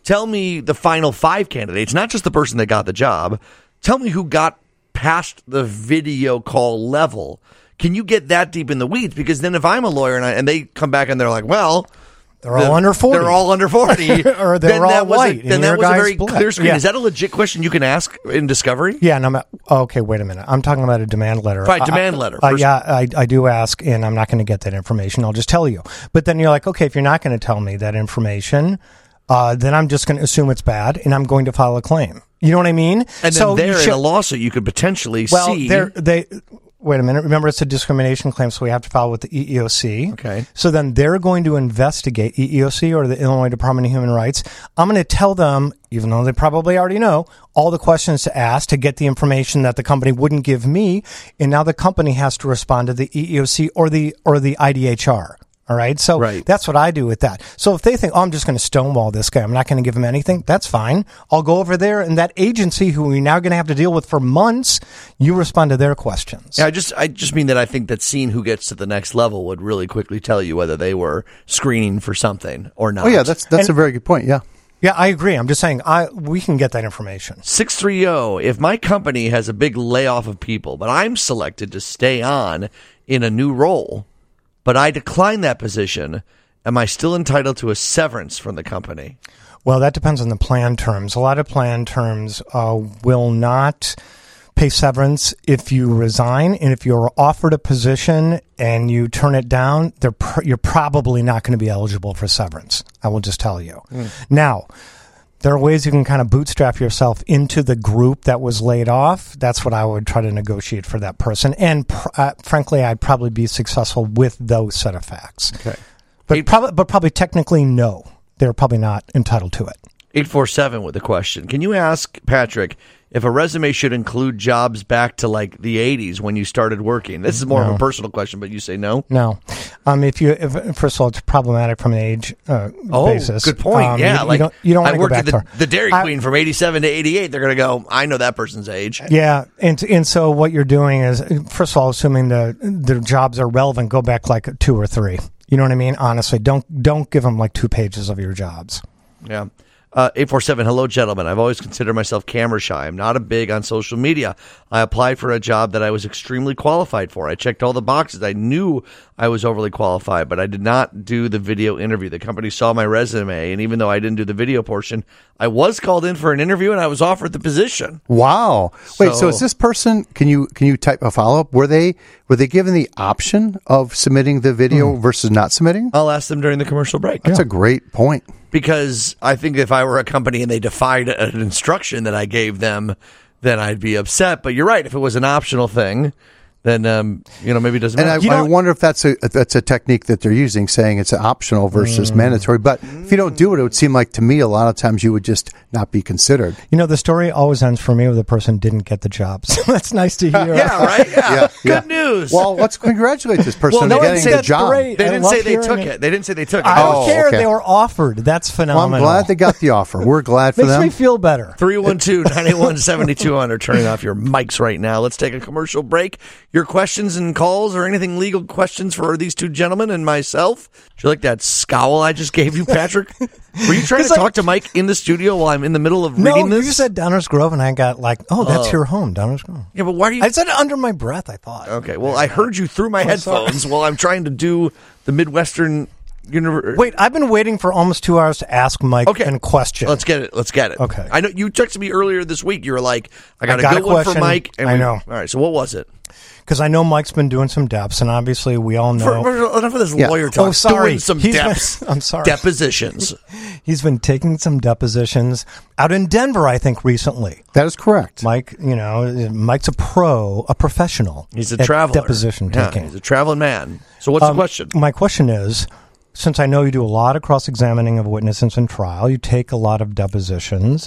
tell me the final five candidates, not just the person that got the job. Tell me who got past the video call level. Can you get that deep in the weeds? Because then if I'm a lawyer and, I, and they come back and they're like, well, they're all the, under forty. They're all under forty. Or they're then all that was white. A, then that was a very split. clear screen. Yeah. Is that a legit question you can ask in discovery? Yeah. And I'm at, okay, wait a minute. I'm talking about a demand letter. Right, demand I, letter. Uh, yeah, I, I do ask, and I'm not going to get that information. I'll just tell you. But then you're like, okay, if you're not going to tell me that information, uh, then I'm just going to assume it's bad, and I'm going to file a claim. You know what I mean? And so then there should, in a lawsuit, you could potentially well, see. Well, they. Wait a minute. Remember, it's a discrimination claim, so we have to file with the E E O C. Okay. So then they're going to investigate E E O C or the Illinois Department of Human Rights. I'm going to tell them, even though they probably already know, all the questions to ask to get the information that the company wouldn't give me, and now the company has to respond to the E E O C or the or the I D H R. All right. So right. that's what I do with that. So if they think, oh, I'm just going to stonewall this guy, I'm not going to give him anything, that's fine. I'll go over there, and that agency who we're now going to have to deal with for months, you respond to their questions. Yeah, I just I just mean that I think that seeing who gets to the next level would really quickly tell you whether they were screening for something or not. Oh, yeah, that's that's and, a very good point, yeah. Yeah, I agree. I'm just saying I we can get that information. six three zero, if my company has a big layoff of people, but I'm selected to stay on in a new role, but I decline that position, am I still entitled to a severance from the company? Well, that depends on the plan terms. A lot of plan terms uh, will not pay severance if you resign, and if you're offered a position and you turn it down, they're pr- you're probably not going to be eligible for severance. I will just tell you. Mm. Now, there are ways you can kind of bootstrap yourself into the group that was laid off. That's what I would try to negotiate for that person. And pr- uh, frankly, I'd probably be successful with those set of facts. Okay. But, Eight, probably, but probably technically, no. They're probably not entitled to it. eight four seven with a question. Can you ask Patrick if a resume should include jobs back to like the eighties when you started working? This is more no. of a personal question, but you say no? No. Um, if you, if, first of all, it's problematic from an age uh, oh, basis. Good point. Um, yeah, you, like you don't, you don't want I to go worked back at the, far. the Dairy I, Queen from eighty-seven to eighty-eight. They're going to go, I know that person's age. Yeah, and and so what you're doing is, first of all, assuming the the jobs are relevant, go back like two or three. You know what I mean? Honestly, don't don't give them like two pages of your jobs. Yeah. Uh, eight four seven, hello, gentlemen. I've always considered myself camera shy. I'm not a big on social media. I applied for a job that I was extremely qualified for. I checked all the boxes. I knew I was overly qualified, but I did not do the video interview. The company saw my resume, and even though I didn't do the video portion, I was called in for an interview, and I was offered the position. Wow. Wait, so, So- is this person, can you can you type a follow-up? Were they were they given the option of submitting the video versus not submitting? I'll ask them during the commercial break. That's a great point. Because I think if I were a company and they defied an instruction that I gave them, then I'd be upset. But you're right. If it was an optional thing, then um, you know maybe it doesn't And matter. I, I wonder if that's a that's a technique that they're using, saying it's optional versus Mm. mandatory. But if you don't do it, it would seem like to me a lot of times you would just not be considered. You know, the story always ends for me with the person didn't get the job. So that's nice to hear. Yeah, right? Yeah. Yeah, Good yeah. news. Well, let's congratulate this person Well, on no, getting I'd say the that's job. great. they I didn't love say they hearing took it. it. They didn't say they took it. I don't Oh, care. okay. They were offered. That's Well, I'm phenomenal. glad they got the offer. We're glad for Makes them. me feel better. three one two, nine eight one, seven two zero zero. Turning off your mics right now. Let's take a commercial break. Your questions and calls or anything legal questions for these two gentlemen and myself? Do you like that scowl I just gave you, Patrick? Were you trying to I- talk to Mike in the studio while I'm in the middle of No, reading this? you said Downers Grove, and I got like, oh, that's Oh. your home, Downers Grove. Yeah, but why do you... I said it under my breath, I thought. Okay, well, I heard you through my headphones while I'm trying to do the Midwestern... Univer- Wait, I've been waiting for almost two hours to ask Mike Okay. a question. Let's get it. Let's get it. Okay. I know you texted me earlier this week. You were like, I got, I got a a good one for question. Mike. And I we- know. All right, so what was it? Because I know Mike's been doing some depths, and obviously we all know. For, for, enough of this Yeah. lawyer talk. Oh, sorry. Doing some He's been- depths. I'm sorry. Depositions. He's been taking some depositions out in Denver, I think, recently. That is correct. Mike, you know, Mike's a pro, a professional. He's a at traveler. Deposition Yeah, taking. he's a traveling man. So what's the Um, question? My question is, since I know you do a lot of cross-examining of witnesses in trial, you take a lot of depositions,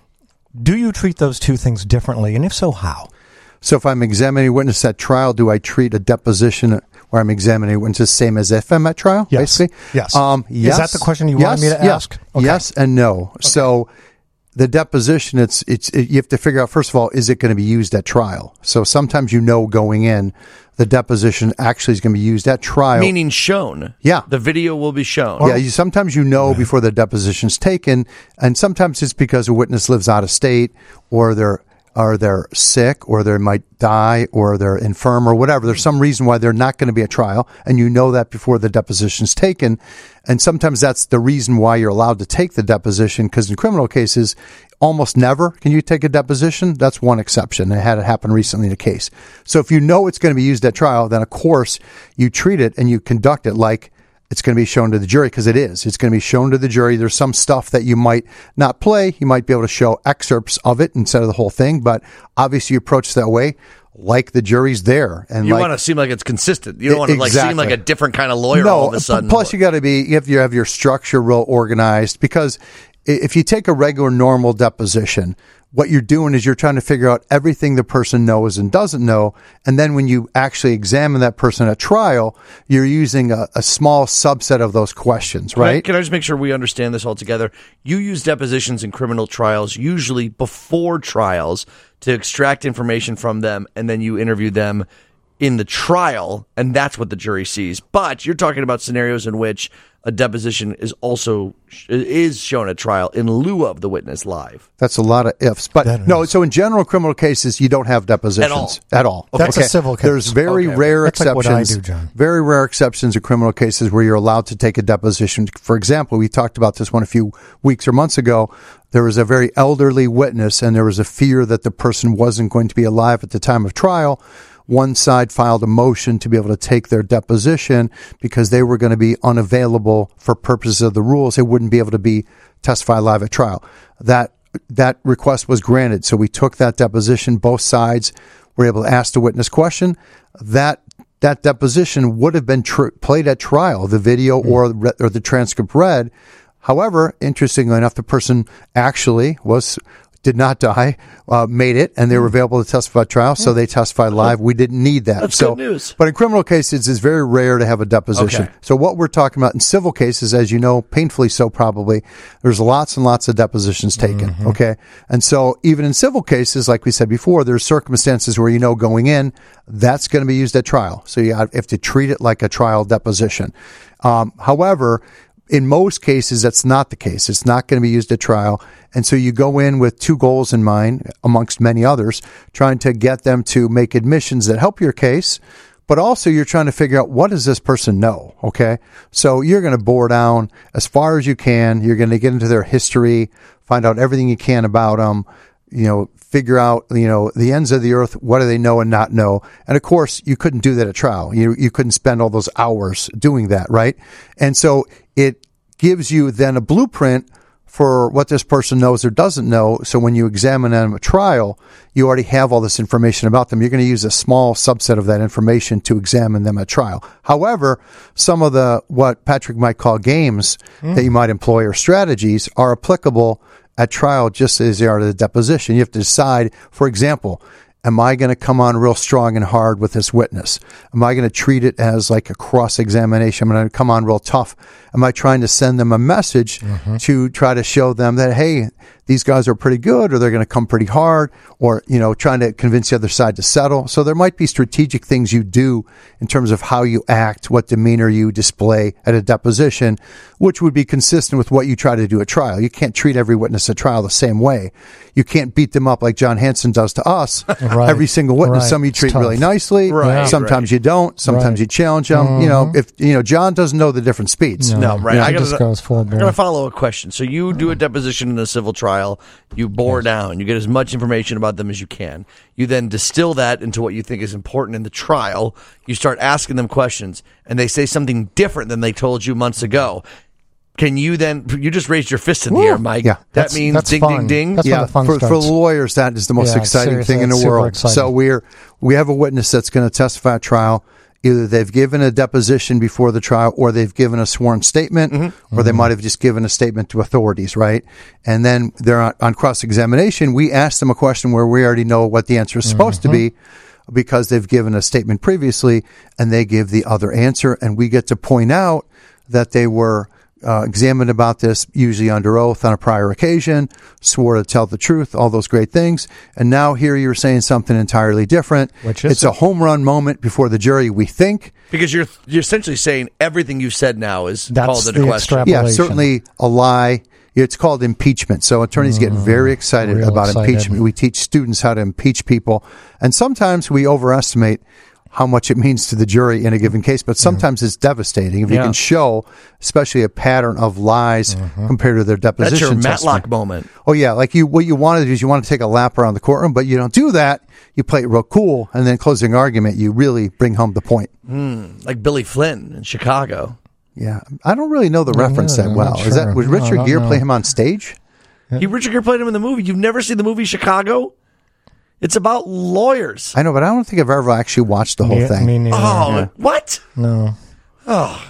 do you treat those two things differently? And if so, how? So if I'm examining a witness at trial, do I treat a deposition where I'm examining a witness the same as if I'm at trial, Yes. basically? Yes. Um, Is yes. that the question you yes, wanted me to yes. ask? Okay. Yes and no. So the deposition, it's it's it, you have to figure out, first of all, is it going to be used at trial? So sometimes you know going in the deposition actually is going to be used at trial. Meaning shown. Yeah. The video will be shown. Yeah, you, sometimes you know before the deposition's taken, and sometimes it's because a witness lives out of state, or they're or they're sick, or they might die, or they're infirm, or whatever. There's some reason why they're not going to be at trial, and you know that before the deposition's taken. And sometimes that's the reason why you're allowed to take the deposition, because in criminal cases, almost never can you take a deposition. That's one exception. I had it happen recently in a case. So if you know it's going to be used at trial, then of course you treat it and you conduct it like it's going to be shown to the jury, because it is. It's going to be shown to the jury. There's some stuff that you might not play. You might be able to show excerpts of it instead of the whole thing, but obviously you approach that way like the jury's there. And you like, want to seem like it's consistent. You don't want to like exactly. seem like a different kind of lawyer no, all of a sudden. Plus you got to be, you have, you have your structure real organized, because if you take a regular normal deposition, what you're doing is you're trying to figure out everything the person knows and doesn't know. And then when you actually examine that person at trial, you're using a, a small subset of those questions, right? Can I, can I just make sure we understand this all together? You use depositions in criminal trials, usually before trials, to extract information from them, and then you interview them in the trial, and that's what the jury sees. But you're talking about scenarios in which a deposition is also is shown at trial in lieu of the witness live. That's a lot of ifs. But That no, is. so in general criminal cases, you don't have depositions. At all? At all. That's a civil case. There's very Okay. rare That's like exceptions. what I do, John. Very rare exceptions in criminal cases where you're allowed to take a deposition. For example, we talked about this one a few weeks or months ago. There was a very elderly witness, and there was a fear that the person wasn't going to be alive at the time of trial. One side filed a motion to be able to take their deposition because they were going to be unavailable for purposes of the rules. They wouldn't be able to be testify live at trial. That that request was granted. So we took that deposition. Both sides were able to ask the witness question. That that deposition would have been tr- played at trial, the video or or the transcript read. However, interestingly enough, the person actually was did not die, uh, made it, and they were available to testify at trial, so they testified live. We didn't need that. That's so, good news. But in criminal cases, it's very rare to have a deposition. Okay. So what we're talking about in civil cases, as you know, painfully so probably, there's lots and lots of depositions taken, Mm-hmm. okay? And so even in civil cases, like we said before, there's circumstances where you know going in, that's going to be used at trial. So you have to treat it like a trial deposition. Um, however, in most cases, that's not the case. It's not going to be used at trial. And so you go in with two goals in mind, amongst many others, trying to get them to make admissions that help your case, but also you're trying to figure out what does this person know, okay? So you're going to bore down as far as you can. You're going to get into their history, find out everything you can about them, you know, figure out, you know, the ends of the earth, what do they know and not know? And of course, you couldn't do that at trial. You you couldn't spend all those hours doing that, right? And so it gives you then a blueprint for what this person knows or doesn't know. So when you examine them at trial, you already have all this information about them. You're going to use a small subset of that information to examine them at trial. However, some of the, what Patrick might call games mm. that you might employ or strategies are applicable at trial just as they are to the deposition. You have to decide, for example, am I going to come on real strong and hard with this witness? Am I going to treat it as like a cross-examination? I'm going to come on real tough. Am I trying to send them a message mm-hmm. to try to show them that, hey, these guys are pretty good, or they're going to come pretty hard, or, you know, trying to convince the other side to settle? So there might be strategic things you do in terms of how you act, what demeanor you display at a deposition, which would be consistent with what you try to do at trial. You can't treat every witness at trial the same way. You can't beat them up like John Hanson does to us. Right. Every single witness. Right. Some you It's treat tough. really nicely. Right. Sometimes Right. you don't. Sometimes Right. you challenge them. Mm-hmm. You know, if you know John doesn't know the different speeds. No, right. Yeah, I it gotta, just goes full I'm bore. going to follow a question. So you do a deposition in a civil trial. You bore down. You get as much information about them as you can. You then distill that into what you think is important in the trial. You start asking them questions, and they say something different than they told you months ago. Can you then, you just raised your fist in the Woo. air, Mike. Yeah. That That's- means that's ding, fun. ding, ding. That's yeah, when the fun for, for starts. lawyers, that is the most Yeah, exciting seriously, thing in the that's super world. exciting. So we're we have a witness that's going to testify at trial. Either they've given a deposition before the trial, or they've given a sworn statement, mm-hmm. or they might have just given a statement to authorities, right? And then they're on, on cross-examination. We ask them a question where we already know what the answer is supposed mm-hmm. to be, because they've given a statement previously, and they give the other answer, and we get to point out that they were uh, examined about this, usually under oath on a prior occasion, swore to tell the truth, all those great things. And now here you're saying something entirely different. Which is it's a home run moment before the jury, we think. Because you're you're essentially saying everything you've said now is That's called into the question. extrapolation. Yeah, certainly a lie. It's called impeachment. So attorneys get very excited real about excited. impeachment. We teach students how to impeach people. And sometimes we overestimate how much it means to the jury in a given case, but sometimes it's devastating. If you Yeah. can show, especially a pattern of lies compared to their deposition That's your Matlock testimony. moment. Oh yeah, like you, what you want to do is you want to take a lap around the courtroom, but you don't do that. You play it real cool, and then closing argument, you really bring home the point. Mm, like Billy Flynn in Chicago. Yeah, I don't really know the reference no, that I'm well. not Is that sure. was No, I Richard don't Gere know. play him on stage? He Richard Gere played him in the movie. You've never seen the movie Chicago? It's about lawyers. I know, but I don't think I've ever actually watched the whole Yeah, thing. me neither. Oh, Yeah. what? No. Oh,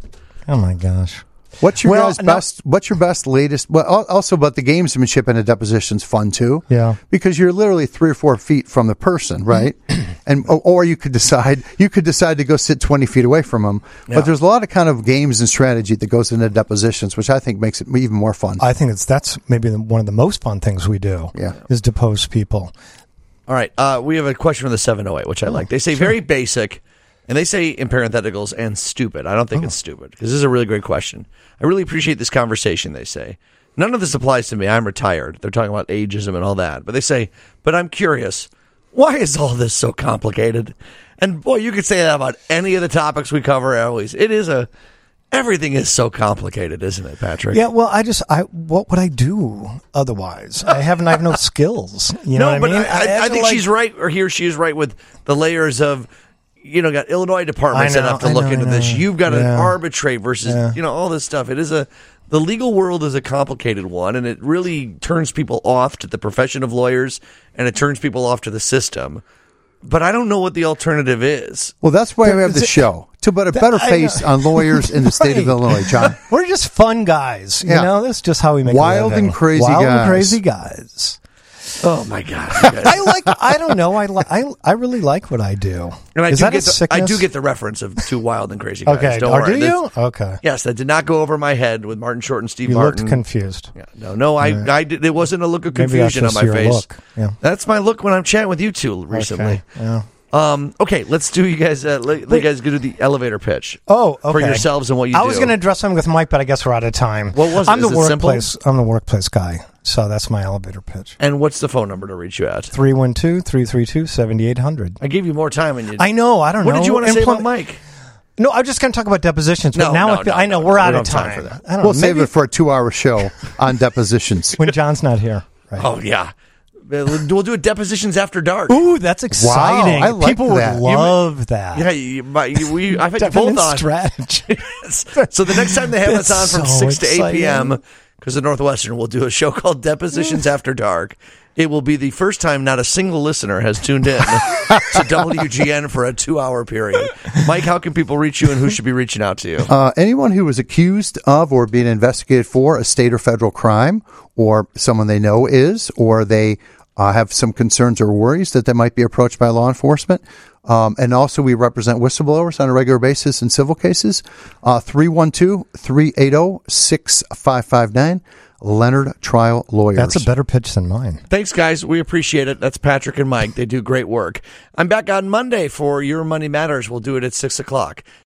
Oh my gosh. What's your Well, guys' no- best? What's your best latest? Well, al- also, but the gamesmanship in a deposition's fun too. Yeah. because you're literally three or four feet from the person, right? and or, or you could decide you could decide to go sit twenty feet away from them. Yeah. But there's a lot of kind of games and strategy that goes into depositions, which I think makes it even more fun. I think it's that's maybe the, one of the most fun things we do. Yeah. Is depose people. all right. Uh, we have a question from the seven oh eight, which I like. They say very basic, and they say in parentheticals and stupid. I don't think it's stupid because this is a really great question. I really appreciate this conversation, they say. None of this applies to me. I'm retired. They're talking about ageism and all that. But they say, but I'm curious, why is all this so complicated? And boy, you could say that about any of the topics we cover always. It is a, everything is so complicated, isn't it, Patrick? Yeah, well, I just, I what would I do otherwise? I haven't, I have no skills. You know no, what but I mean? I, I, I feel think like- she's right, or he or she is right with the layers of, you know, got Illinois departments I know, that have to I look know, into I this. know. You've got to Yeah. arbitrate versus, Yeah. you know, all this stuff. It is a, the legal world is a complicated one, and it really turns people off to the profession of lawyers, and it turns people off to the system. But I don't know what the alternative is. well, that's why we have Is the it- show to put a better I face know. on lawyers in the state of Right. Illinois, John. We're just fun guys. You Yeah. know, that's just how we make a Wild living. and crazy Wild guys. and crazy guys. Oh my God! you guys. I like. I don't know. I li- I I really like what I do. And I Is do that get a the, sickness? I do get the reference of two wild and crazy guys. Okay. Don't Or worry. do That's- you? Okay. Yes, that did not go over my head with Martin Short and Steve You Martin. looked confused. Yeah, no, no, I, I did, it wasn't a look of Maybe that's confusion on just my your face. look. Yeah. That's my look when I'm chatting with you two recently. Okay. Yeah. Um, okay, let's do you guys. Uh, let, let you guys go to the elevator pitch. Oh, okay. For yourselves and what you I do. was going to address something with Mike, but I guess we're out of time. What was it? I'm Is the it simple? workplace. I'm the workplace guy, so that's my elevator pitch. And what's the phone number to reach you at? three one two, three three two, seven eight zero zero. I gave you more time, and you. I know. I don't what know. did you want to say about Implement- Mike? No, I'm just going to talk about depositions. But No, now no, I, feel, no, I know no. we're We out don't of have time time. for that. I don't We'll know. save Maybe it for a two-hour show on depositions. when John's not here. Right. Oh yeah, we'll do it depositions after dark. Ooh, that's exciting. I like People that. would love that. Yeah, you, my, you, we, I've had you Definite both on. strategy. So the next time they have us on That's from so six to eight p.m., exciting. because the Northwestern will do a show called Depositions After Dark. It will be the first time not a single listener has tuned in to W G N for a two-hour period. Mike, how can people reach you, and who should be reaching out to you? Uh, anyone who was accused of or being investigated for a state or federal crime, or someone they know is, or they uh, have some concerns or worries that they might be approached by law enforcement. Um, and also, we represent whistleblowers on a regular basis in civil cases. Uh, three one two, three eight zero, six five five nine. Leonard Trial Lawyers. That's a better pitch than mine. Thanks, guys. We appreciate it. That's Patrick and Mike. They do great work. I'm back on Monday for Your Money Matters. We'll do it at six o'clock.